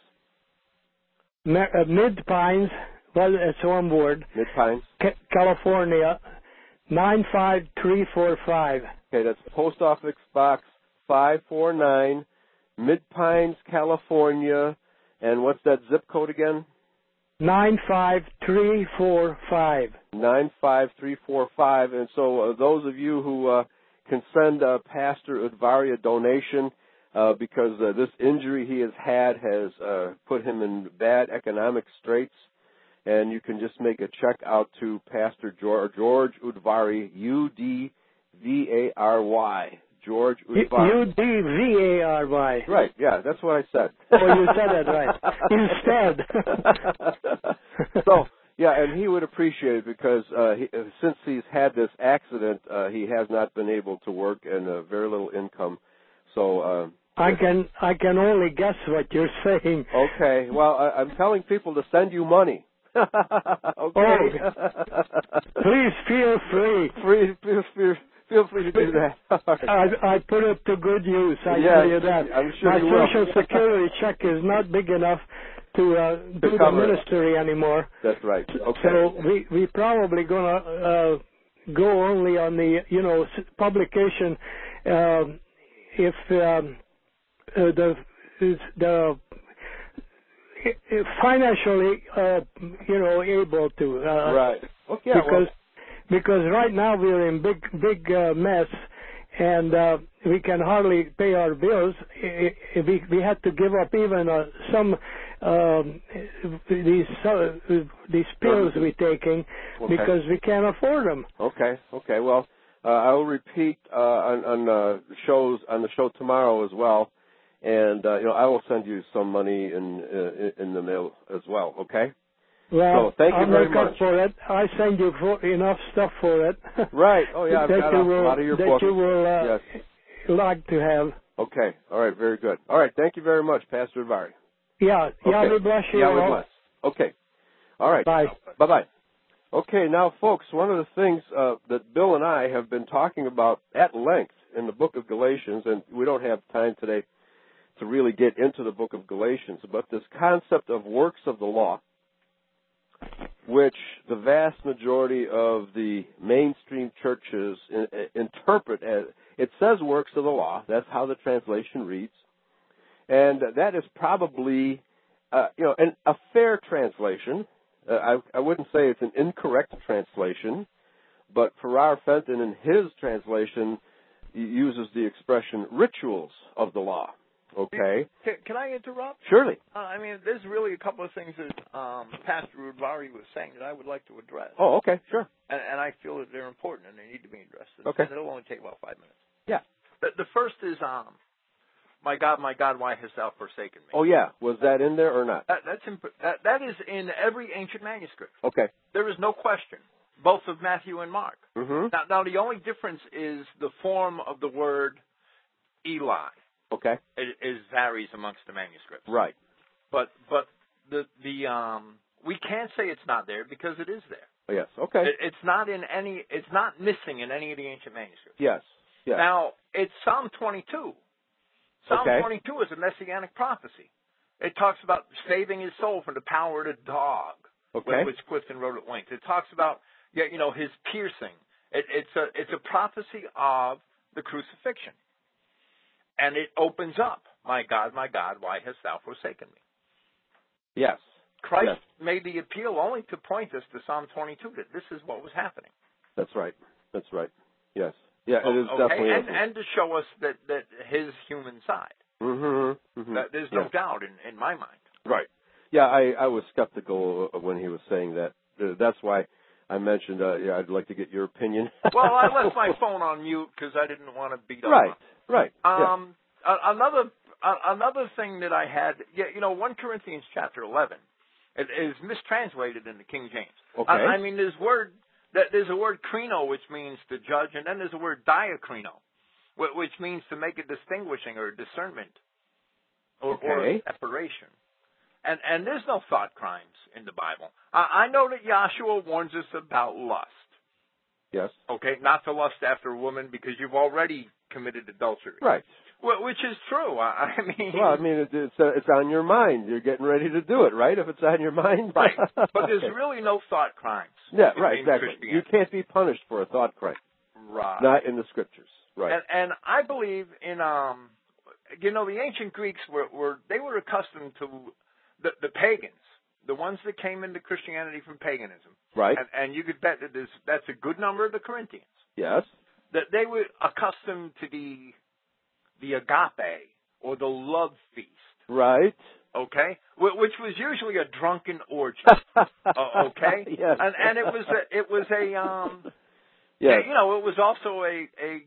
Me- uh, Mid Pines. Well, it's one word. Mid Pines, Ca- California, nine five three four five. Okay, that's post office box five four nine, Mid Pines, California, and what's that zip code again? Nine five three four five. Nine five three four five. And so, uh, those of you who uh, can send uh, Pastor Udvari a donation uh, because uh, this injury he has had has uh, put him in bad economic straits. And you can just make a check out to Pastor George, George Udvari, U D V A R Y. George Udvari. U D V A R Y. Right, yeah, that's what I said. Oh, you said it right. Instead. So, yeah, and he would appreciate it because uh, he, since he's had this accident, uh, he has not been able to work and uh, very little income. So, uh, I can I can only guess what you're saying. okay, well, I, I'm telling people to send you money. Okay. Oh, please feel free. free feel, feel, feel free to do that. Right. I, I put it to good use. I yeah, tell you that. I'm sure My you will. Social Security check is not big enough to uh, do the ministry anymore. That's right. Okay. So we we probably gonna uh, go only on the you know publication uh, if um, uh, the the financially, uh, you know, able to. Uh, right. Okay. Because well. because right now we're in big big uh, mess, and uh, we can hardly pay our bills. I, I, we we had to give up even uh, some um, these uh, these pills we're taking okay. because we can't afford them. Okay. Okay. Well, uh, I will repeat uh, on, on uh, shows on the show tomorrow as well. And uh, you know, I will send you some money in uh, in the mail as well. Okay. Well, so thank you I'll very make much up for it. I send you for enough stuff for it. Right. Oh yeah, I've that got you a will, lot of your that books. you will uh, yes. like to have. Okay. All right. Very good. All right. Thank you very much, Pastor Udvari. Yeah. Okay. Yahweh bless you. Yahweh all. bless. Okay. All right. Bye. Bye bye. Okay. Now, folks, one of the things uh, that Bill and I have been talking about at length in the book of Galatians, and we don't have time today to really get into the book of Galatians, but this concept of works of the law, which the vast majority of the mainstream churches in, in, interpret as, it says works of the law, that's how the translation reads, and that is probably, uh, you know, an, a fair translation. Uh, I, I wouldn't say it's an incorrect translation, but Farrar Fenton in his translation uses the expression rituals of the law. Okay. Can, can I interrupt? Surely. Uh, I mean, there's really a couple of things that um, Pastor Udvari was saying that I would like to address. Oh, okay, sure. And, and I feel that they're important and they need to be addressed. Okay. And it'll only take about five minutes. Yeah. The, the first is, um, my God, my God, why hast thou forsaken me? Oh, yeah. Was that in there or not? That, that's imp- that, that is in every ancient manuscript. Okay. There is no question, both of Matthew and Mark. Mm-hmm. Now, now, the only difference is the form of the word Eli. Okay. It, it varies amongst the manuscripts. Right. But but the the um we can't say it's not there because it is there. Oh, yes. Okay. It, it's not in any. It's not missing in any of the ancient manuscripts. Yes. Yes. Now it's Psalm twenty-two. Psalm okay. twenty-two is a messianic prophecy. It talks about saving his soul from the power of the dog, okay. which Clifton wrote at length. It talks about yeah, you know, his piercing. It, it's a it's a prophecy of the crucifixion. And it opens up, my God, my God, why hast thou forsaken me? Yes. Christ yes. made the appeal only to point us to Psalm twenty-two, that this is what was happening. That's right. That's right. Yes. Yeah, oh, it is okay. definitely. And, and to show us that, that his human side. Mm-hmm. mm-hmm. That there's no yes. doubt in, in my mind. Right. Yeah, I, I was skeptical when he was saying that. That's why I mentioned, uh, yeah, I'd like to get your opinion. Well, I left my phone on mute because I didn't want to beat up. Right, on right. Um, yeah. a- another a- another thing that I had, yeah, you know, First Corinthians chapter eleven, it is mistranslated in the King James. Okay. I, I mean, there's word that there's a word krino, which means to judge, and then there's a word diakrino, which means to make a distinguishing or discernment or, Okay. or a separation. And and there's no thought crimes in the Bible. I, I know that Yahshua warns us about lust. Yes. Okay, not to lust after a woman because you've already committed adultery. Right. Well, which is true. I, I mean. Well, I mean, it, it's uh, it's on your mind. You're getting ready to do it, right? If it's on your mind. Right. But there's Okay. really no thought crimes. Yeah, in, right, in exactly. You can't be punished for a thought crime. Right. Not in the scriptures. Right. And, and I believe in, um, you know, the ancient Greeks were, were they were accustomed to the, the pagans, the ones that came into Christianity from paganism. Right. And, and you could bet that there's, that's a good number of the Corinthians. Yes. That they were accustomed to the the agape or the love feast. Right. Okay, which was usually a drunken orgy. uh, okay, yes. and and it was a, it was a um, yes. you know, it was also a a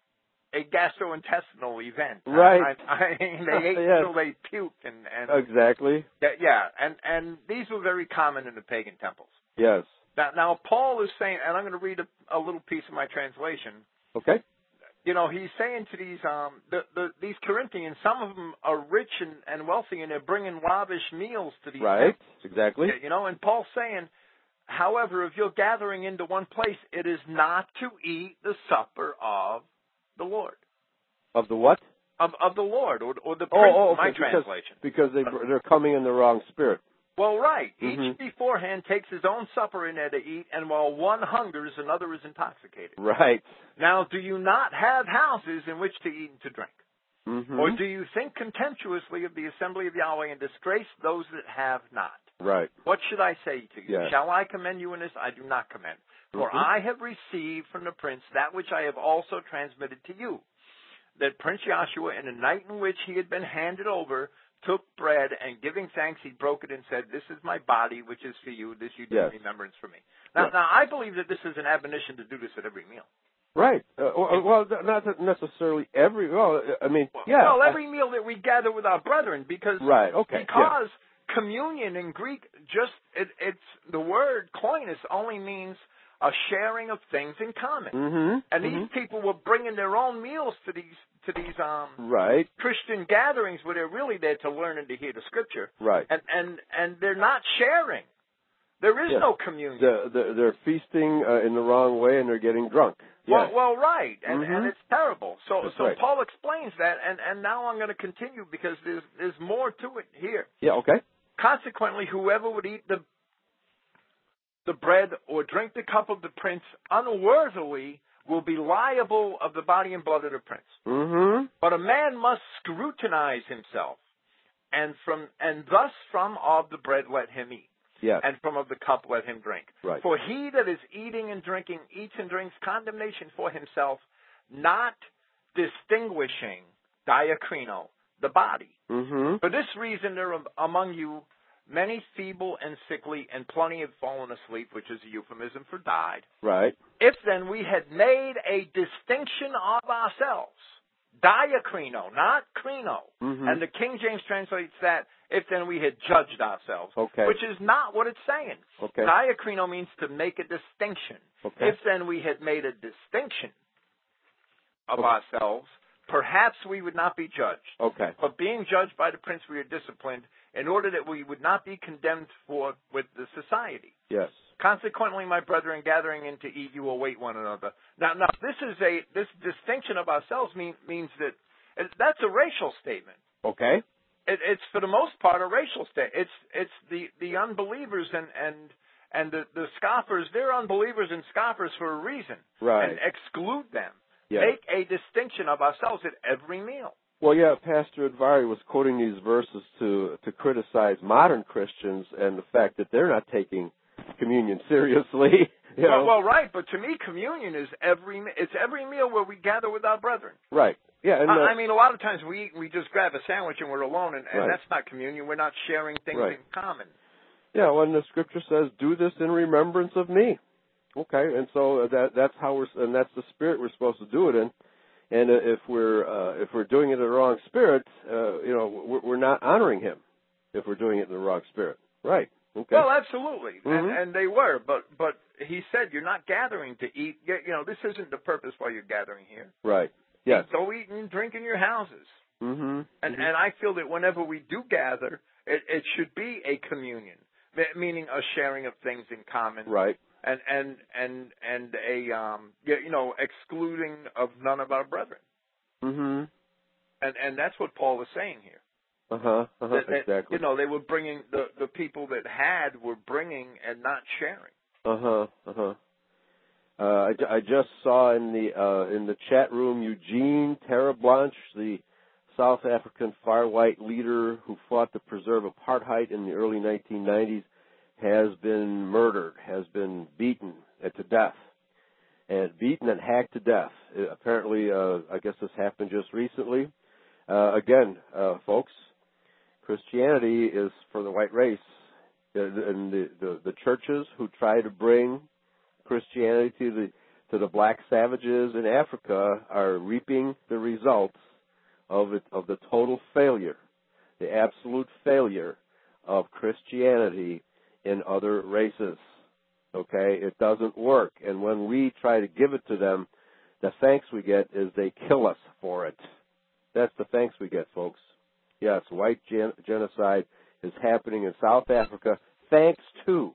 a gastrointestinal event. Right. I, I mean, they ate yes. until they puked, and and exactly. yeah, and and these were very common in the pagan temples. Yes. Now, now Paul is saying, and I'm going to read a, a little piece of my translation. Okay. You know, he's saying to these um the, the these Corinthians, some of them are rich and, and wealthy, and they're bringing lavish meals to these right. temples. Exactly. You know, and Paul's saying, however, if you're gathering into one place, it is not to eat the supper of the Lord. Of the what? Of of the Lord, or or the oh, prince, oh, okay. my because, translation. Because they they're coming in the wrong spirit. Well, right. Mm-hmm. Each beforehand takes his own supper in there to eat, and while one hungers, another is intoxicated. Right. Now, do you not have houses in which to eat and to drink? Mm-hmm. Or do you think contemptuously of the assembly of Yahweh and disgrace those that have not? Right. What should I say to you? Yes. Shall I commend you in this? I do not commend. For Mm-hmm. I have received from the prince that which I have also transmitted to you, that Prince Yahshua, in the night in which he had been handed over, took bread, and giving thanks, he broke it and said, "This is my body, which is for you. This you do yes. in remembrance for me." Now, yes. now, I believe that this is an admonition to do this at every meal. Right. Uh, well, not necessarily every. Well, I mean, well, yeah. Well, every meal that we gather with our brethren, because right. Okay. because yeah. communion in Greek, just it, it's the word koinos only means a sharing of things in common. Mm-hmm. And mm-hmm. these people were bringing their own meals to these to these um right. Christian gatherings where they're really there to learn and to hear the scripture. Right. And and and they're not sharing. There is yes. no communion. The, the, they're feasting uh, in the wrong way, and they're getting drunk. Well, yes. well, right, and mm-hmm. and it's terrible. So That's so right. Paul explains that, and and now I'm going to continue because there's there's more to it here. Yeah. Okay. Consequently, whoever would eat the the bread or drink the cup of the prince unworthily will be liable of the body and blood of the prince. Mm-hmm. But a man must scrutinize himself, and from and thus from of the bread let him eat, yes. and from of the cup let him drink. Right. For he that is eating and drinking eats and drinks condemnation for himself, not distinguishing diakrino, the body. Mm-hmm. For this reason there are among you many feeble and sickly, and plenty have fallen asleep, which is a euphemism for died. Right. If then we had made a distinction of ourselves, diakrino, not krino, mm-hmm. and the King James translates that, if then we had judged ourselves, okay. which is not what it's saying. Okay. Diakrino means to make a distinction. Okay. If then we had made a distinction of okay. ourselves, perhaps we would not be judged. Okay. But being judged by the prince, we are disciplined in order that we would not be condemned for with the society. Yes. Consequently, my brethren, gathering in to eat, you await one another. Now, now this is a this distinction of ourselves mean, means that that's a racial statement. Okay. It, it's for the most part a racial statement. It's it's the, the unbelievers and and and the, the scoffers. They're unbelievers and scoffers for a reason. Right. And exclude them. Yes. Make a distinction of ourselves at every meal. Well, yeah, Pastor Advari was quoting these verses to to criticize modern Christians and the fact that they're not taking communion seriously. You know? Well, well, right, but to me, communion is every it's every meal where we gather with our brethren. Right. Yeah. And, uh, I, I mean, a lot of times we we just grab a sandwich and we're alone, and, and right. that's not communion. We're not sharing things right. in common. Yeah, when the Scripture says, "Do this in remembrance of me." Okay, and so that that's how we're, and that's the spirit we're supposed to do it in. And if we're uh, if we're doing it in the wrong spirit, uh, you know, we're, we're not honoring Him. If we're doing it in the wrong spirit, right? Okay. Well, absolutely, Mm-hmm. and and they were, but but He said you're not gathering to eat. You know, this isn't the purpose why you're gathering here. Right. Yes. Go eat and drink in your houses. Mm-hmm. And mm-hmm. and I feel that whenever we do gather, it, it should be a communion, meaning a sharing of things in common. Right. And and and and a um you know excluding of none of our brethren. Mm-hmm. And and that's what Paul was saying here. Uh huh. Uh-huh. That, that, exactly. You know, they were bringing the the people that had were bringing and not sharing. Uh huh. Uh huh. Uh, I, I just saw in the uh, in the chat room Eugene Terreblanche, the South African far-right leader who fought to preserve apartheid in the early nineteen nineties, has been murdered, has been beaten to death, and beaten and hacked to death. It, apparently, uh, I guess this happened just recently. Uh, again, uh, folks, Christianity is for the white race, and the, the, the churches who try to bring Christianity to the to the black savages in Africa are reaping the results of it, of the total failure, the absolute failure of Christianity in other races. Okay, it doesn't work, and when we try to give it to them, the thanks we get is they kill us for it. That's the thanks we get, folks. Yes, white gen- genocide is happening in South Africa thanks to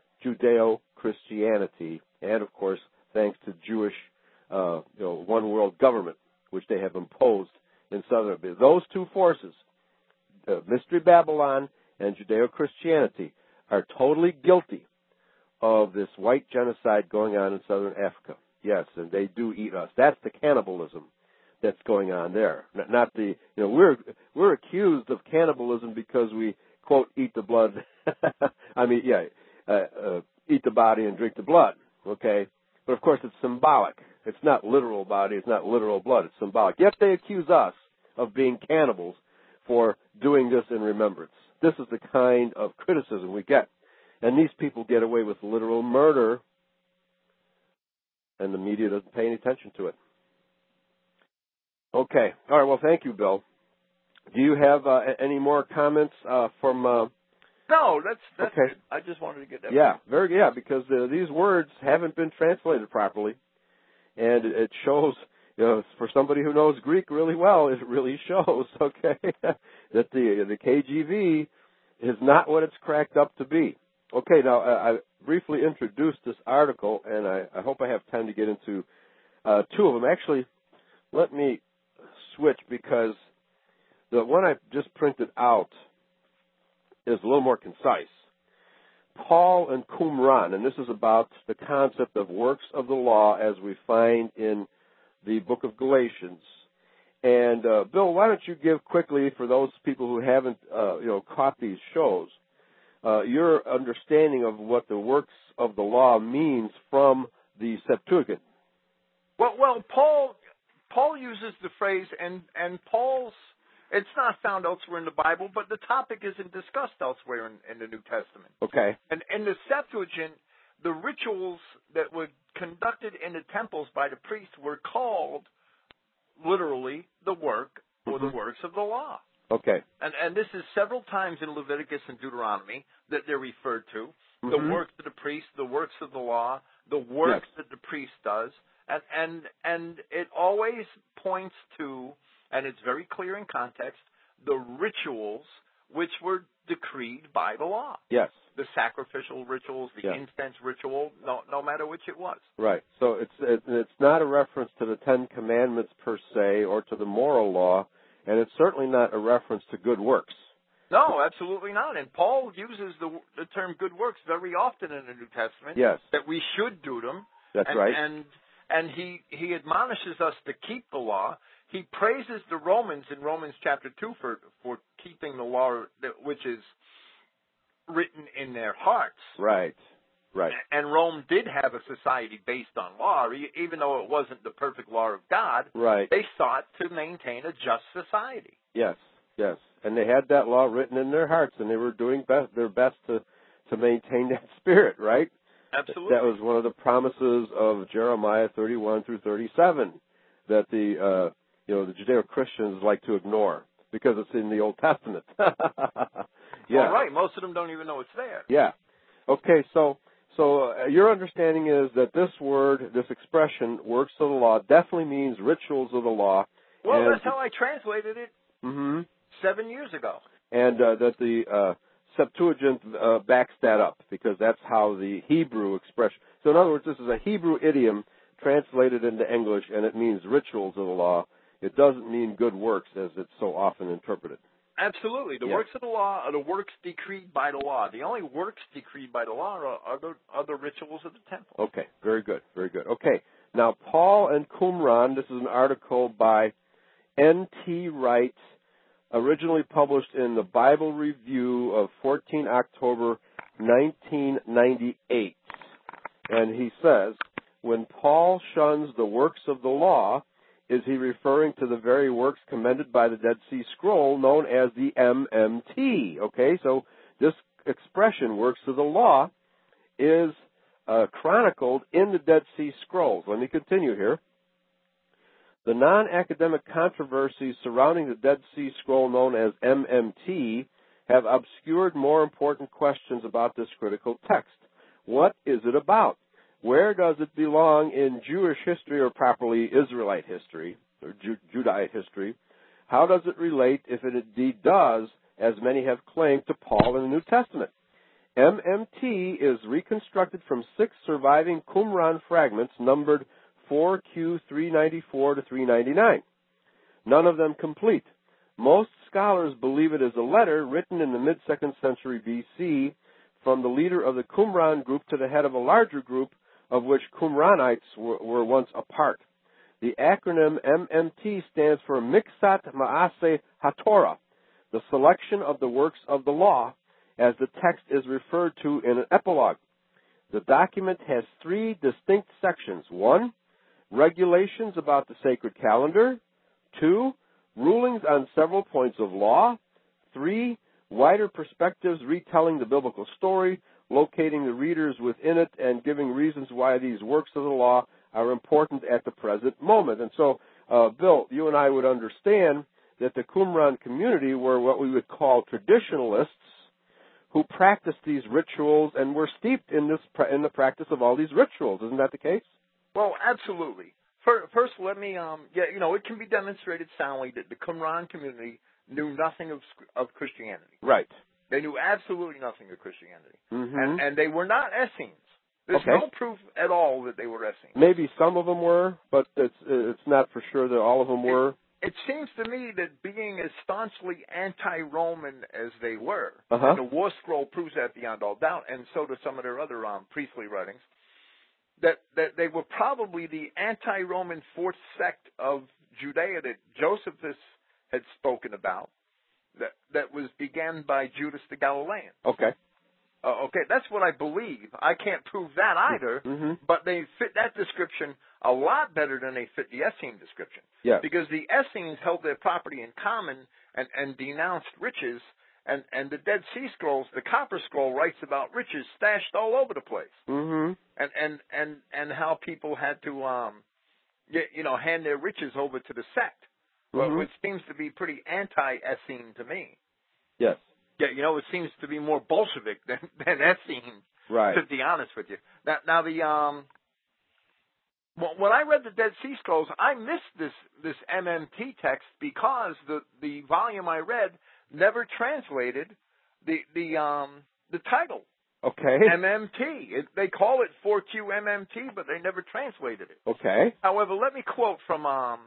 Judeo-Christianity, and of course, thanks to Jewish, uh, you know, one world government, which they have imposed in Southern Arabia. Those two forces, uh, Mystery Babylon and Judeo-Christianity, are totally guilty of this white genocide going on in Southern Africa. Yes, and they do eat us. That's the cannibalism that's going on there. Not, not the, you know, we're we're accused of cannibalism because we quote eat the blood. I mean, yeah, uh, uh, eat the body and drink the blood. Okay, but of course it's symbolic. It's not literal body. It's not literal blood. It's symbolic. Yet they accuse us of being cannibals for doing this in remembrance. This is the kind of criticism we get, and these people get away with literal murder, and the media doesn't pay any attention to it. Okay. All right. Well, thank you, Bill. Do you have uh, any more comments uh, from? Uh, no, that's that's okay. Good. I just wanted to get that. Yeah, very yeah, because uh, these words haven't been translated properly, and it shows. You know, for somebody who knows Greek really well, it really shows. Okay, that the the K J V is not what it's cracked up to be. Okay. Now I, I briefly introduced this article, and I, I hope I have time to get into uh, two of them. Actually, let me switch because the one I just printed out is a little more concise. Paul and Qumran, and this is about the concept of works of the law as we find in the book of Galatians. And uh, Bill, why don't you give quickly, for those people who haven't uh, you know caught these shows, uh, your understanding of what the works of the law means from the Septuagint. Well, well, Paul. Paul uses the phrase, and, and Paul's, it's not found elsewhere in the Bible, but the topic isn't discussed elsewhere in, in the New Testament. Okay. And in the Septuagint, the rituals that were conducted in the temples by the priests were called, literally, the work or mm-hmm. the works of the law. Okay. And, and this is several times in Leviticus and Deuteronomy that they're referred to. Mm-hmm. The works of the priest, the works of the law, the works yes. that the priest does. And, and and it always points to, and it's very clear in context, the rituals which were decreed by the law. Yes. The sacrificial rituals, the yes. incense ritual, no no matter which it was. Right. So it's it, it's not a reference to the Ten Commandments per se or to the moral law, and it's certainly not a reference to good works. No, absolutely not. And Paul uses the the term good works very often in the New Testament. Yes. That we should do them. That's and, right. And And he, he admonishes us to keep the law. He praises the Romans in Romans chapter two for, for keeping the law, which is written in their hearts. Right, right. And Rome did have a society based on law, even though it wasn't the perfect law of God. Right. They sought to maintain a just society. Yes, yes. And they had that law written in their hearts, and they were doing best, their best to, to maintain that spirit, right? Absolutely. That was one of the promises of Jeremiah thirty-one through thirty-seven that the uh, you know the Judeo-Christians like to ignore because it's in the Old Testament. Yeah. All right. Most of them don't even know it's there. Yeah. Okay. So so uh, your understanding is that this word, this expression, works of the law, definitely means rituals of the law. Well, and, that's how I translated it mm-hmm. seven years ago. And uh, that the uh, Septuagint uh, backs that up because that's how the Hebrew expression. So in other words, this is a Hebrew idiom translated into English, and it means rituals of the law. It doesn't mean good works as it's so often interpreted. Absolutely. The Yeah. works of the law are the works decreed by the law. The only works decreed by the law are, are, the, are the rituals of the temple. Okay, very good, very good. Okay, now Paul and Qumran, this is an article by N T Wright, originally published in the Bible Review of the fourteenth of October, nineteen ninety-eight. And he says, when Paul shuns the works of the law, is he referring to the very works commended by the Dead Sea Scroll known as the M M T? Okay, so this expression, works of the law, is uh, chronicled in the Dead Sea Scrolls. Let me continue here. The non-academic controversies surrounding the Dead Sea Scroll known as M M T have obscured more important questions about this critical text. What is it about? Where does it belong in Jewish history, or properly Israelite history, or Ju- Judahite history? How does it relate, if it indeed does, as many have claimed, to Paul in the New Testament? M M T is reconstructed from six surviving Qumran fragments numbered four Q three ninety-four to three ninety-nine. None of them complete. Most scholars believe it is a letter written in the mid-second century B C from the leader of the Qumran group to the head of a larger group of which Qumranites were, were once a part. The acronym M M T stands for Miksat Ma'aseh HaTorah, the selection of the works of the law, as the text is referred to in an epilogue. The document has three distinct sections. One, regulations about the sacred calendar. Two, rulings on several points of law. Three, wider perspectives retelling the biblical story, locating the readers within it, and giving reasons why these works of the law are important at the present moment. And so, uh, Bill, you and I would understand that the Qumran community were what we would call traditionalists who practiced these rituals and were steeped in this in the practice of all these rituals. Isn't that the case? Well, absolutely. First, let me, um, yeah, you know, it can be demonstrated soundly that the Qumran community knew nothing of of Christianity. Right. They knew absolutely nothing of Christianity. Mm-hmm. And, and they were not Essenes. There's Okay. no proof at all that they were Essenes. Maybe some of them were, but it's it's not for sure that all of them were. It, it seems to me that being as staunchly anti-Roman as they were, Uh-huh. and the War Scroll proves that beyond all doubt, and so do some of their other um, priestly writings, that, that they were probably the anti-Roman fourth sect of Judea that Josephus had spoken about, that that was began by Judas the Galilean. Okay. Uh, okay, that's what I believe. I can't prove that either, Mm-hmm. but they fit that description a lot better than they fit the Essene description. Yes. Because the Essenes held their property in common and, and denounced riches, and, and the Dead Sea Scrolls, the Copper Scroll, writes about riches stashed all over the place, Mm-hmm. and and and and how people had to um, you, you know, hand their riches over to the sect, Mm-hmm. which seems to be pretty anti-Essene to me. Yes. Yeah, you know, it seems to be more Bolshevik than than Essene. Right. To be honest with you. Now, now the um, when I read the Dead Sea Scrolls, I missed this this M M T text because the the volume I read never translated the the um the title. Okay. M M T. It, they call it four Q M M T, but they never translated it. Okay. However, let me quote from um.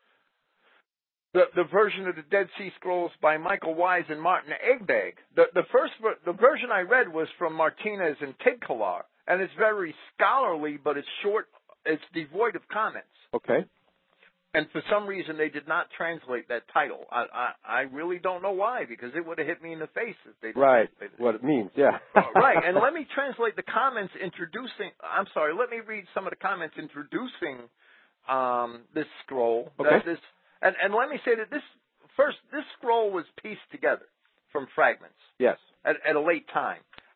The, the version of the Dead Sea Scrolls by Michael Wise and Martin Egbeg. The, the first the version I read was from Martinez and Tigkalar, and it's very scholarly, but it's short. It's devoid of comments. Okay. And for some reason, they did not translate that title. I I, I really don't know why, because it would have hit me in the face if they Right. translated it. What it means, yeah. Right. And let me translate the comments introducing. I'm sorry. Let me read some of the comments introducing um, this scroll. Okay. That this. And, and let me say that this, first, this scroll was pieced together from fragments Yes. at, at a late time.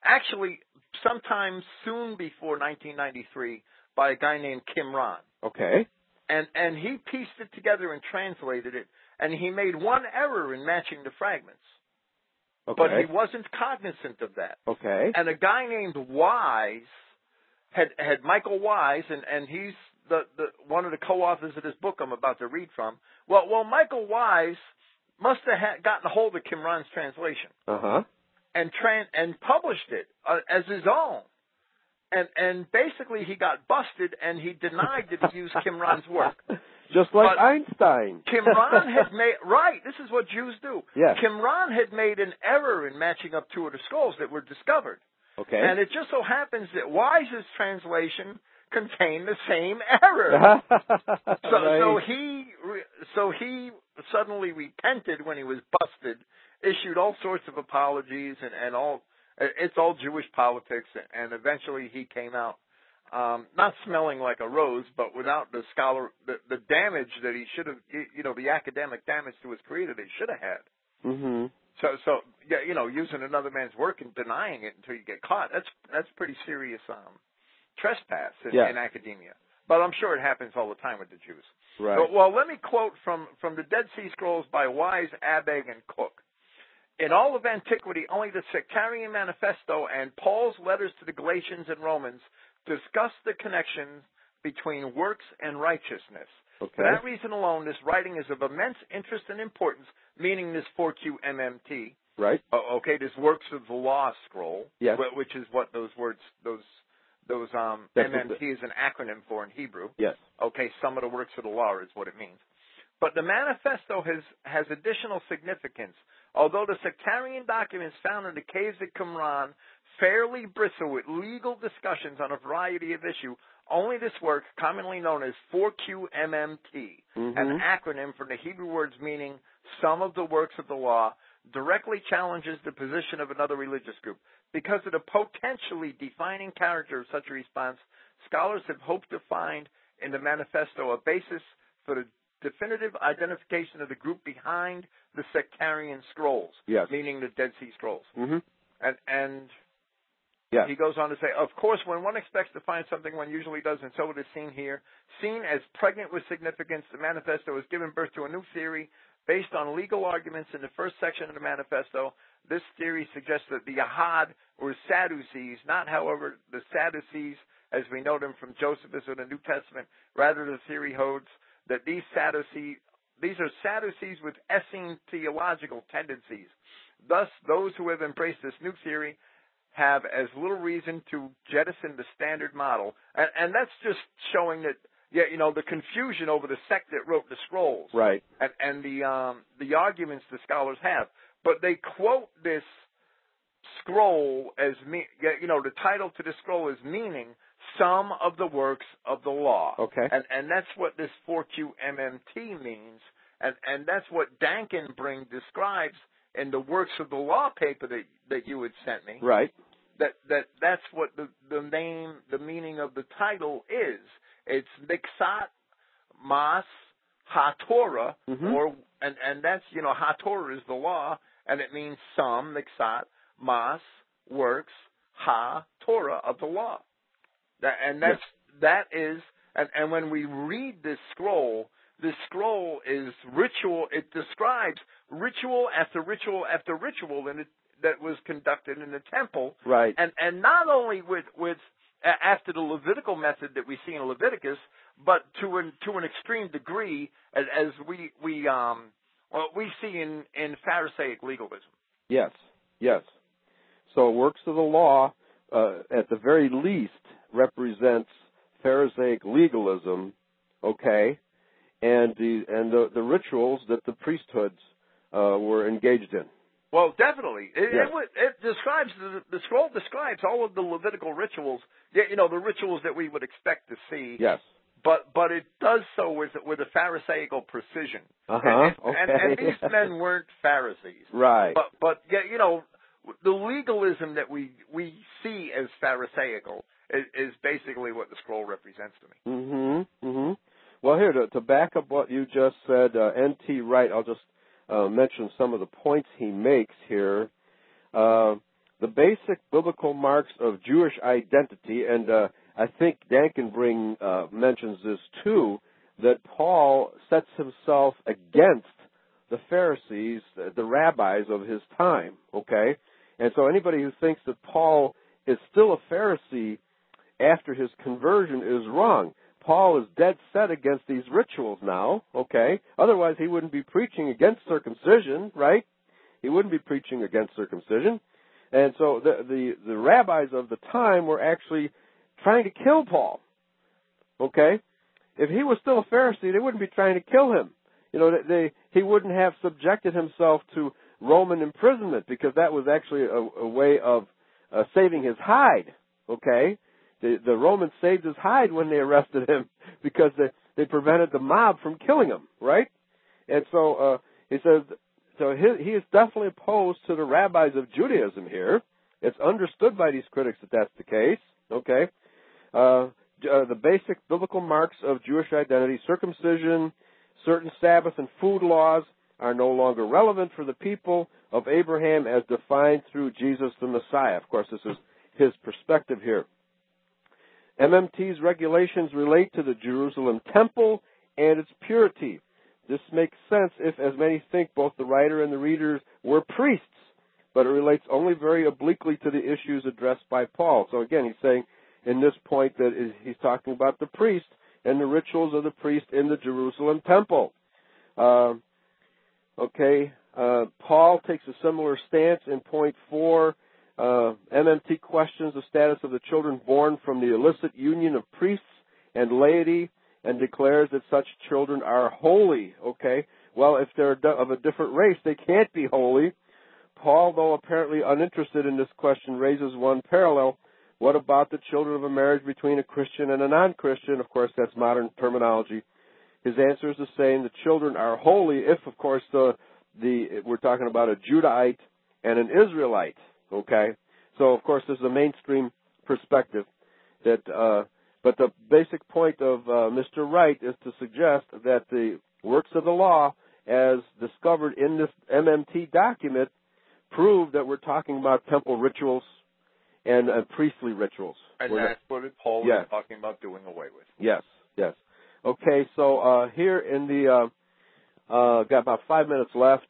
actually sometime soon before nineteen ninety-three by a guy named Kim Ron. Okay. And and he pieced it together and translated it, and he made one error in matching the fragments. Okay. But he wasn't cognizant of that. Okay. And a guy named Wise had had Michael Wise, and, and he's the, the one of the co-authors of this book I'm about to read from. Well, well, Michael Wise must have had, gotten a hold of Kim Ron's translation. Uh-huh. And tran- and published it uh, as his own. And and basically he got busted, and he denied that he used Kim Ron's work. Just like But Einstein. Kim Ron had made, right, this is what Jews do. Yes. Kim Ron had made an error in matching up two of the scrolls that were discovered. Okay. And it just so happens that Wise's translation contained the same error. so, right. so he so he suddenly repented when he was busted, issued all sorts of apologies, and, and all, it's all Jewish politics, and eventually he came out Um, not smelling like a rose, but without the scholar, the, the damage that he should have, you know, the academic damage to his career that he should have had. Mm-hmm. So, so yeah, you know, using another man's work and denying it until you get caught, that's that's pretty serious um, trespass in, yeah. in academia. But I'm sure it happens all the time with the Jews. Right. So, well, let me quote from, from the Dead Sea Scrolls by Wise, Abegg, and Cook. In all of antiquity, only the Sectarian Manifesto and Paul's letters to the Galatians and Romans discuss the connections between works and righteousness. Okay. For that reason alone, this writing is of immense interest and importance, meaning this four Q M M T. Right. Uh, okay, this works of the law scroll, yes. wh- which is what those words, those those um, M M T is an acronym for in Hebrew. Yes. Okay, some of the works of the law is what it means. But the manifesto has, has additional significance. Although the sectarian documents found in the caves at Qumran fairly bristle with legal discussions on a variety of issues, only this work, commonly known as four Q M M T, mm-hmm. an acronym from the Hebrew words meaning some of the works of the law, directly challenges the position of another religious group. Because of the potentially defining character of such a response, scholars have hoped to find in the manifesto a basis for the definitive identification of the group behind the sectarian scrolls, yes. meaning the Dead Sea Scrolls. Mm-hmm. And, and yes. he goes on to say, of course, when one expects to find something, one usually does, and so it is seen here. Seen as pregnant with significance, the manifesto has given birth to a new theory based on legal arguments in the first section of the manifesto. This theory suggests that the Ahad were Sadducees, not, however, the Sadducees as we know them from Josephus or the New Testament. Rather, the theory holds that these Sadducees, these are Sadducees with Essene theological tendencies. Thus, those who have embraced this new theory have as little reason to jettison the standard model. And, and that's just showing that, yeah, you know, the confusion over the sect that wrote the scrolls. Right. And, and the, um, the arguments the scholars have. But they quote this scroll as, me, you know, the title to the scroll is meaning some of the works of the law. Okay. And, and that's what this four Q M M T means. And, and that's what Dankenbring describes in the works of the law paper that, that you had sent me. Right. That, that, that's what the, the name, the meaning of the title is. It's Mixat Mas HaTorah, mm-hmm. or, and, and that's, you know, HaTorah is the law, and it means some, Mixat, Mas, works, HaTorah, of the law. That, and that's, yes. that is, and, and when we read this scroll, this scroll is ritual, it describes ritual after ritual after ritual in it, that was conducted in the temple. Right. And, and not only with, with, after the Levitical method that we see in Leviticus, but to an, to an extreme degree, as, as we, we, um, well, we see in, in Pharisaic legalism. Yes, yes. So works of the law, uh, at the very least, represents Pharisaic legalism, okay, and the and the, the rituals that the priesthoods uh, were engaged in. Well, definitely. It, yes. it, it describes, the, the scroll describes all of the Levitical rituals, you know, the rituals that we would expect to see. Yes. But but it does so with with a Pharisaical precision. Uh-huh. And, okay. and, and these men weren't Pharisees. Right. But, but you know, the legalism that we, we see as Pharisaical is, is basically what the scroll represents to me. Mm-hmm. Mm-hmm. Well, here, to, to back up what you just said, uh, N T Wright, I'll just uh, mention some of the points he makes here. Uh, the basic basic biblical marks of Jewish identity, and uh, I think Dankenbring uh, mentions this too, that Paul sets himself against the Pharisees, the rabbis of his time, okay? And so anybody who thinks that Paul is still a Pharisee after his conversion is wrong. Paul is dead set against these rituals now, okay? Otherwise, he wouldn't be preaching against circumcision, right? He wouldn't be preaching against circumcision. And so the, the, the rabbis of the time were actually trying to kill Paul, okay? If he was still a Pharisee, they wouldn't be trying to kill him. You know, they, he wouldn't have subjected himself to Roman imprisonment because that was actually a, a way of uh, saving his hide, okay? The, the Romans saved his hide when they arrested him because they, they prevented the mob from killing him, right? And so uh, he says, so he, he is definitely opposed to the rabbis of Judaism here. It's understood by these critics that that's the case, okay? Uh, uh, the basic biblical marks of Jewish identity, circumcision, certain Sabbath and food laws are no longer relevant for the people of Abraham as defined through Jesus the Messiah. Of course, this is his perspective here. M M T's regulations relate to the Jerusalem temple and its purity. This makes sense if, as many think, both the writer and the readers were priests, but it relates only very obliquely to the issues addressed by Paul. So again, he's saying in this point that he's talking about the priest and the rituals of the priest in the Jerusalem temple. Uh, okay, uh, Paul takes a similar stance in point four. Uh, M M T questions the status of the children born from the illicit union of priests and laity and declares that such children are holy. Okay, well, if they're of a different race, they can't be holy. Paul, though apparently uninterested in this question, raises one parallel. What about the children of a marriage between a Christian and a non-Christian? Of course, that's modern terminology. His answer is the same. The children are holy if, of course, the the we're talking about a Judahite and an Israelite. Okay, so of course this is a mainstream perspective. That, uh, but the basic point of uh, Mister Wright is to suggest that the works of the law, as discovered in this M M T document, prove that we're talking about temple rituals and uh, priestly rituals. And we're that's what Paul yes. is talking about doing away with. Yes, yes. Okay, so uh, here in the uh, uh, got about five minutes left.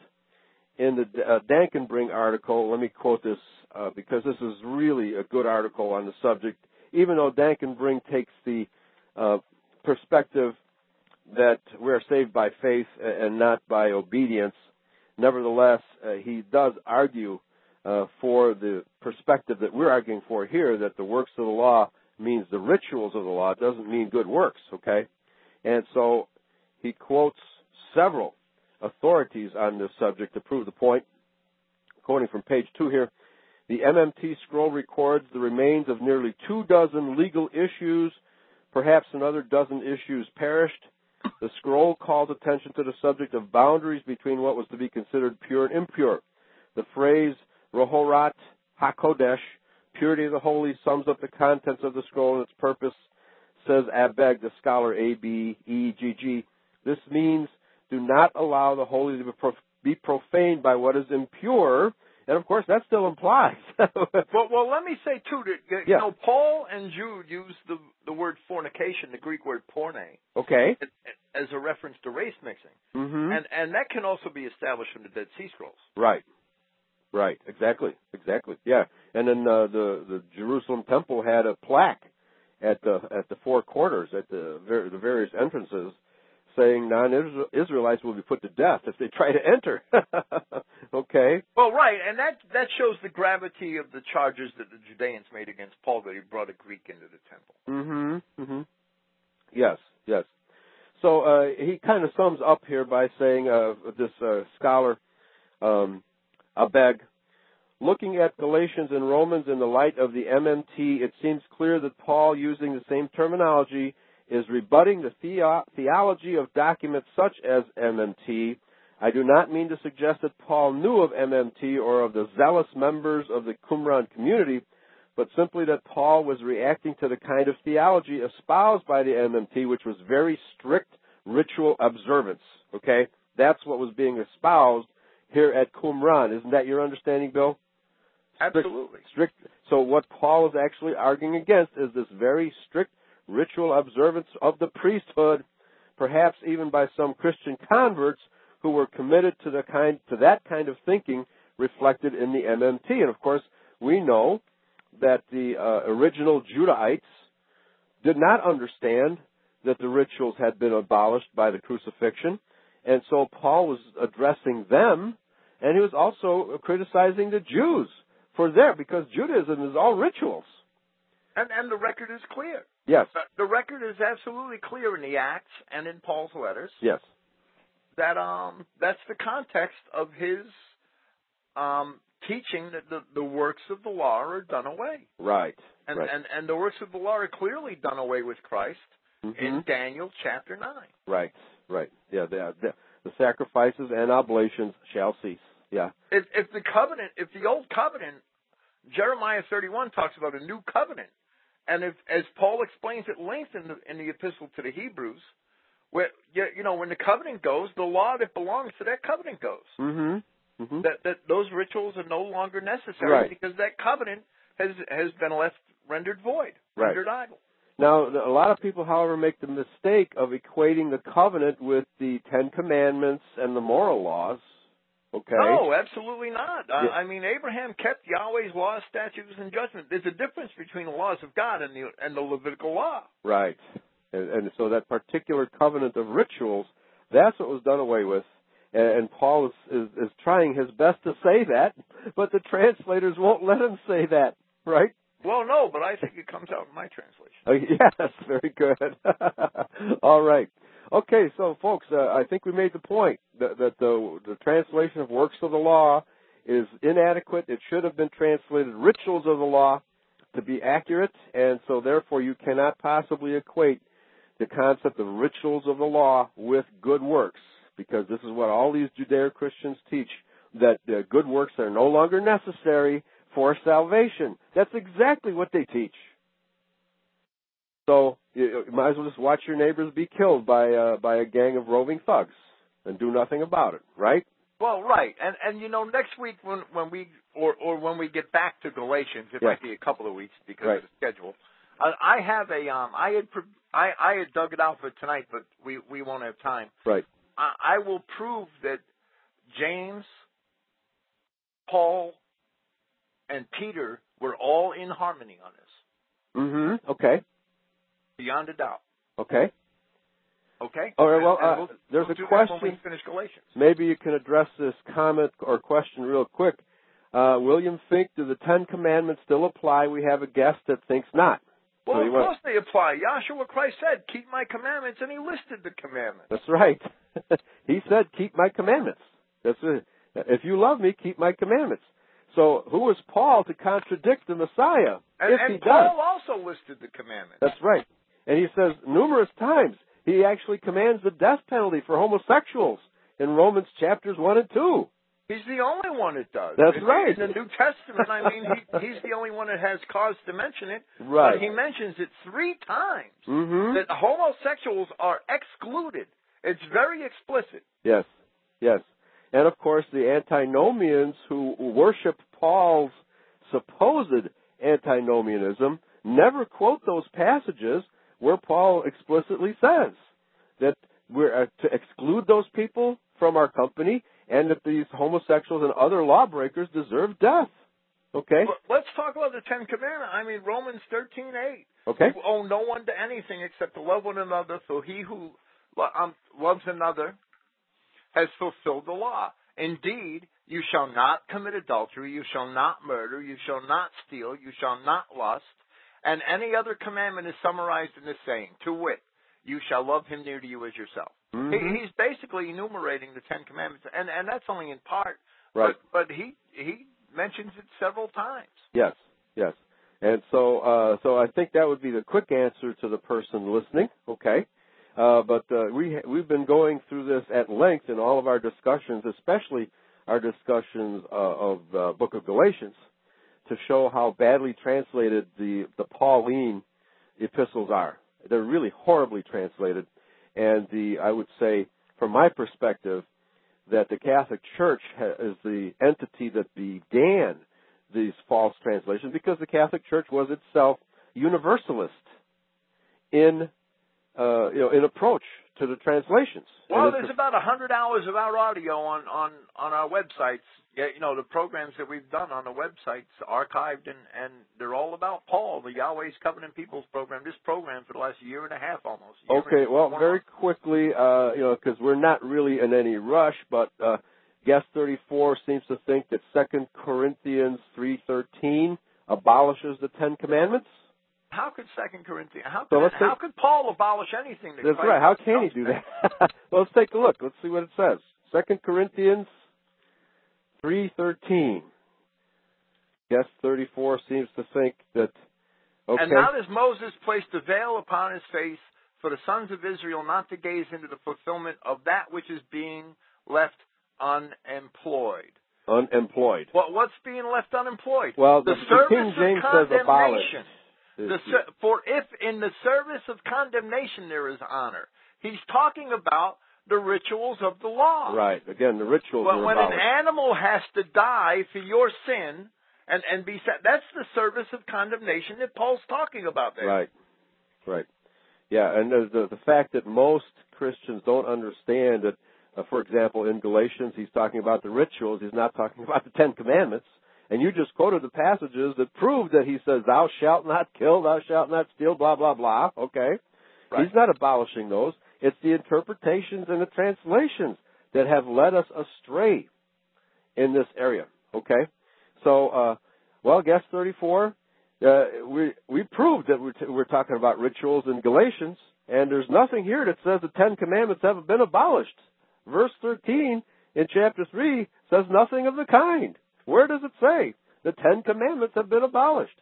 In the uh, Dankenbring article, let me quote this uh, because this is really a good article on the subject, even though Dankenbring takes the uh, perspective that we are saved by faith and not by obedience. Nevertheless, uh, he does argue uh, for the perspective that we're arguing for here, that the works of the law means the rituals of the law. It doesn't mean good works, okay? And so he quotes several authorities on this subject to prove the point. Quoting from page two here, the M M T scroll records the remains of nearly two dozen legal issues, perhaps another dozen issues perished. The scroll calls attention to the subject of boundaries between what was to be considered pure and impure. The phrase Rohorat HaKodesh, purity of the holy, sums up the contents of the scroll and its purpose, says Abegg, the scholar, A B E G G. This means do not allow the holy to be profaned by what is impure. And, of course, that still implies. well, well, let me say, too, that, you yeah. know, Paul and Jude use the, the word fornication, the Greek word porne, okay, as a reference to race mixing. Mm-hmm. And, and that can also be established from the Dead Sea Scrolls. Right. Right. Exactly. Exactly. Yeah. And then uh, the, the Jerusalem temple had a plaque at the at the four corners, at the, ver- the various entrances, saying non-Israelites will be put to death if they try to enter. Okay. Well, right, and that that shows the gravity of the charges that the Judeans made against Paul, that he brought a Greek into the temple. Mm-hmm. Mm-hmm. Yes. Yes. So uh, he kind of sums up here by saying, uh, this uh, scholar, um, Abegg, looking at Galatians and Romans in the light of the M M T, it seems clear that Paul, using the same terminology, is rebutting the, the- theology of documents such as M M T. I do not mean to suggest that Paul knew of M M T or of the zealous members of the Qumran community, but simply that Paul was reacting to the kind of theology espoused by the M M T, which was very strict ritual observance. Okay? That's what was being espoused here at Qumran. Isn't that your understanding, Bill? Absolutely. Strict, strict. So what Paul is actually arguing against is this very strict ritual observance of the priesthood, perhaps even by some Christian converts who were committed to the kind to that kind of thinking reflected in the M M T. And of course, we know that the uh, original Judahites did not understand that the rituals had been abolished by the crucifixion, and so Paul was addressing them, and he was also criticizing the Jews for their, because Judaism is all rituals. And and the record is clear. Yes. The record is absolutely clear in the Acts and in Paul's letters. Yes. That um that's the context of his um teaching that the, the works of the law are done away. Right. And right. and and the works of the law are clearly done away with Christ mm-hmm. in Daniel chapter nine. Right. Right. Yeah. The, the, the sacrifices and oblations shall cease. Yeah. If if the covenant, if the old covenant, Jeremiah thirty-one talks about a new covenant, and if as Paul explains at length in the in the epistle to the Hebrews, where you know when the covenant goes, the law that belongs to that covenant goes. Mm-hmm. Mm-hmm. That that those rituals are no longer necessary right. because that covenant has has been left rendered void, right. rendered idle. Now, a lot of people, however, make the mistake of equating the covenant with the Ten Commandments and the moral laws. Okay. No, absolutely not. Yeah. I, I mean, Abraham kept Yahweh's laws, statutes, and judgments. There's a difference between the laws of God and the and the Levitical law. Right. And, and so that particular covenant of rituals, that's what was done away with. And, and Paul is, is, is trying his best to say that, but the translators won't let him say that, right? Well, no, but I think it comes out in my translation. Uh, yes, very good. All right. Okay, so folks, uh, I think we made the point that, that the, the translation of works of the law is inadequate. It should have been translated rituals of the law to be accurate, and so therefore you cannot possibly equate the concept of rituals of the law with good works, because this is what all these Judeo-Christians teach, that uh, good works are no longer necessary for salvation. That's exactly what they teach. So you might as well just watch your neighbors be killed by uh, by a gang of roving thugs and do nothing about it, right? Well, right, and and you know next week when when we or or when we get back to Galatians, it yeah. might be a couple of weeks because right. of the schedule. Uh, I have a um I had I I had dug it out for tonight, but we we won't have time. Right. I, I will prove that James, Paul, and Peter were all in harmony on this. Mm-hmm. Okay. Beyond a doubt. Okay. Okay. All right. Well, and, and uh, we'll, there's we'll a question. When we finish Galatians. Maybe you can address this comment or question real quick. Uh, William Fink, do the Ten Commandments still apply? We have a guest that thinks not. Well, so of want... course they apply. Yahshua Christ said, "Keep my commandments," and he listed the commandments. That's right. He said, "Keep my commandments." That's it. If you love me, keep my commandments. So who is Paul to contradict the Messiah? And, if and he Paul does? also listed the commandments. That's right. And he says numerous times, he actually commands the death penalty for homosexuals in Romans chapters one and two. He's the only one that does. That's in, right. In the New Testament, I mean, he, he's the only one that has cause to mention it. Right. But he mentions it three times, mm-hmm. that homosexuals are excluded. It's very explicit. Yes, yes. And, of course, the antinomians who worship Paul's supposed antinomianism never quote those passages where Paul explicitly says that we're uh, to exclude those people from our company and that these homosexuals and other lawbreakers deserve death. Okay? Let's talk about the Ten Commandments. I mean, Romans thirteen eight. Okay. You owe no one to anything except to love one another, so he who um, loves another has fulfilled the law. Indeed, you shall not commit adultery, you shall not murder, you shall not steal, you shall not lust, and any other commandment is summarized in this saying, to wit, you shall love him near to you as yourself. Mm-hmm. He, he's basically enumerating the Ten Commandments, and, and that's only in part, right. but, but he he mentions it several times. Yes, yes. And so uh, so I think that would be the quick answer to the person listening, okay? Uh, but uh, we, we've been going through this at length in all of our discussions, especially our discussions uh, of the book of Galatians, to show how badly translated the, the Pauline epistles are. They're really horribly translated. And the I would say, from my perspective, that the Catholic Church ha- is the entity that began these false translations because the Catholic Church was itself universalist in uh, you know in approach to the translations. Well, there's about a hundred hours of our audio on, on, on our websites. Yeah, you know, the programs that we've done on the websites archived, and, and they're all about Paul, the Yahweh's Covenant Peoples program. This program for the last year and a half almost. Okay, well, very quickly, uh, you know, because we're not really in any rush, but uh, Guest thirty-four seems to think that Second Corinthians three thirteen abolishes the Ten Commandments. How could Second Corinthians? How so could, let's how take, could Paul abolish anything? That that's Christ right. How can he himself do said? that? Well, let's take a look. Let's see what it says. Second Corinthians three thirteen. Guest thirty-four seems to think that. Okay. And not as Moses placed a veil upon his face for the sons of Israel not to gaze into the fulfillment of that which is being left unemployed. Unemployed. Well, what's being left unemployed? Well, the, the, the service King James of says abolish. condemnation. The, for if in the service of condemnation there is honor, he's talking about the rituals of the law. Right. Again, the rituals well, are when abolished. an animal has to die for your sin and, and be set, that's the service of condemnation that Paul's talking about there. Right. Right. Yeah, and the, the, the fact that most Christians don't understand that, uh, for example, in Galatians, he's talking about the rituals. He's not talking about the Ten Commandments. And you just quoted the passages that prove that he says, thou shalt not kill, thou shalt not steal, blah, blah, blah. Okay? Right. He's not abolishing those. It's the interpretations and the translations that have led us astray in this area. Okay? So, uh, well, Guest thirty-four, uh, we we proved that we're, t- we're talking about rituals in Galatians, and there's nothing here that says the Ten Commandments haven't been abolished. Verse thirteen in chapter three says nothing of the kind. Where does it say the Ten Commandments have been abolished?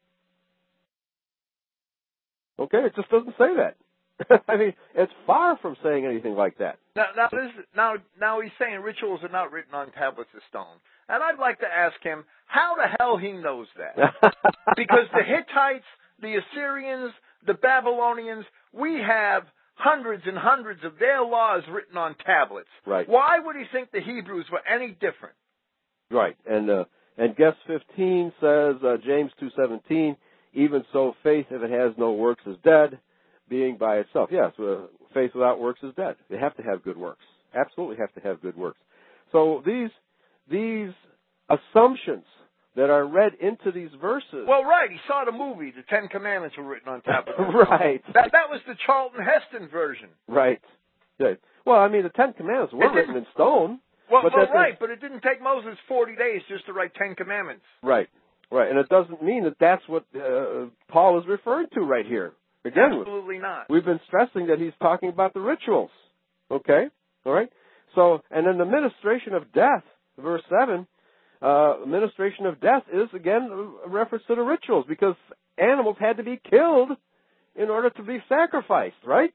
Okay, it just doesn't say that. I mean, it's far from saying anything like that. Now, now, this, now, now he's saying rituals are not written on tablets of stone. And I'd like to ask him how the hell he knows that. Because the Hittites, the Assyrians, the Babylonians, we have hundreds and hundreds of their laws written on tablets. Right. Why would he think the Hebrews were any different? Right. And uh, and Guest fifteen says, uh, James two seventeen, even so faith, if it has no works, is dead, being by itself. Yes, uh, faith without works is dead. They have to have good works. Absolutely have to have good works. So these these assumptions that are read into these verses. Well, right. He saw the movie. The Ten Commandments were written on tablets. Right. That that was the Charlton Heston version. Right. Yeah. Well, I mean, the Ten Commandments were written in stone. Well, but well right, but it didn't take Moses forty days just to write Ten Commandments. Right. Right. And it doesn't mean that that's what uh, Paul is referring to right here. Again, absolutely not. We've been stressing that he's talking about the rituals. Okay? All right? So, and then the ministration of death, verse seven, uh, ministration of death is, again, a reference to the rituals because animals had to be killed in order to be sacrificed, right?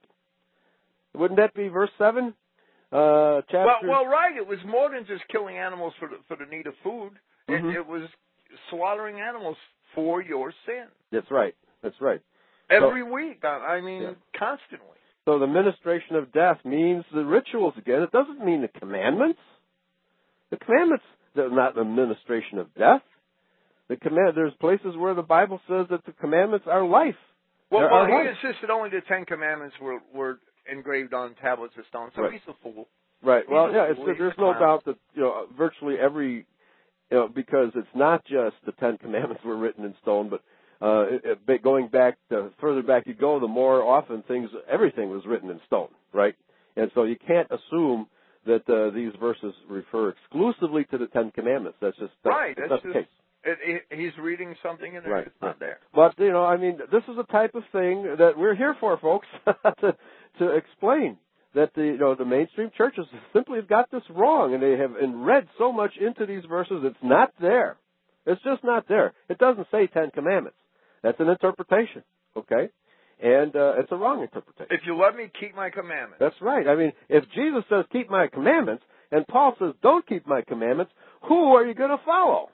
Wouldn't that be verse seven? Uh, chapter... Well, well, right. It was more than just killing animals for the, for the need of food. Mm-hmm. It, it was slaughtering animals for your sin. That's right. That's right. Every so, week. I mean, yeah. constantly. So the ministration of death means the rituals again. It doesn't mean the commandments. The commandments, they're not the ministration of death. The command, there's places where the Bible says that the commandments are life. Well, well he life. insisted only the Ten Commandments were, were engraved on tablets of stone, so right. he's a fool. Right. He's well, yeah, fool. it's, there's no doubt that, you know, virtually every, you know, because it's not just the Ten Commandments were written in stone, but uh, it, it, going back, the further back you go, the more often things, everything was written in stone, right? And so you can't assume that uh, these verses refer exclusively to the Ten Commandments. That's just that's, right. That's, that's the just, case. It, it, he's reading something and right. it's not there. But, you know, I mean, this is the type of thing that we're here for, folks, to, to explain that the, you know, the mainstream churches simply have got this wrong, and they have and read so much into these verses. It's not there. It's just not there. It doesn't say Ten Commandments. That's an interpretation, okay? And uh, it's a wrong interpretation. If you love me, keep my commandments. That's right. I mean, if Jesus says keep my commandments, and Paul says don't keep my commandments, who are you going to follow?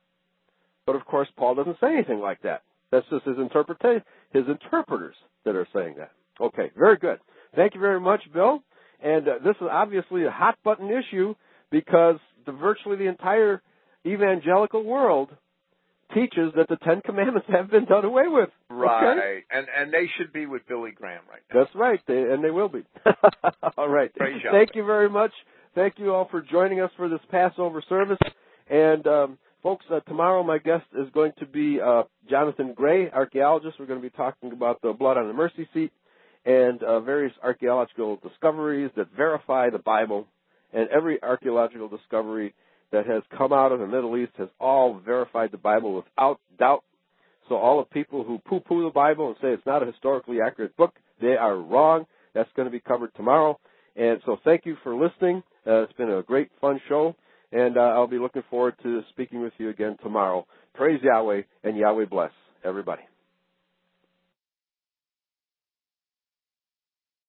But, of course, Paul doesn't say anything like that. That's just his interpretation, his interpreters that are saying that. Okay, very good. Thank you very much, Bill. And uh, this is obviously a hot-button issue because the, virtually the entire evangelical world teaches that the Ten Commandments have been done away with. Right. Okay? And and they should be with Billy Graham right now. That's right, they, and they will be. All right. Praise Thank you very much. Thank you all for joining us for this Passover service. And, um, folks, uh, tomorrow my guest is going to be uh, Jonathan Gray, archaeologist. We're going to be talking about the blood on the mercy seat and uh, various archaeological discoveries that verify the Bible. And every archaeological discovery that has come out of the Middle East has all verified the Bible without doubt. So all the people who poo-poo the Bible and say it's not a historically accurate book, they are wrong. That's going to be covered tomorrow. And so thank you for listening. Uh, it's been a great, fun show. And uh, I'll be looking forward to speaking with you again tomorrow. Praise Yahweh, and Yahweh bless everybody.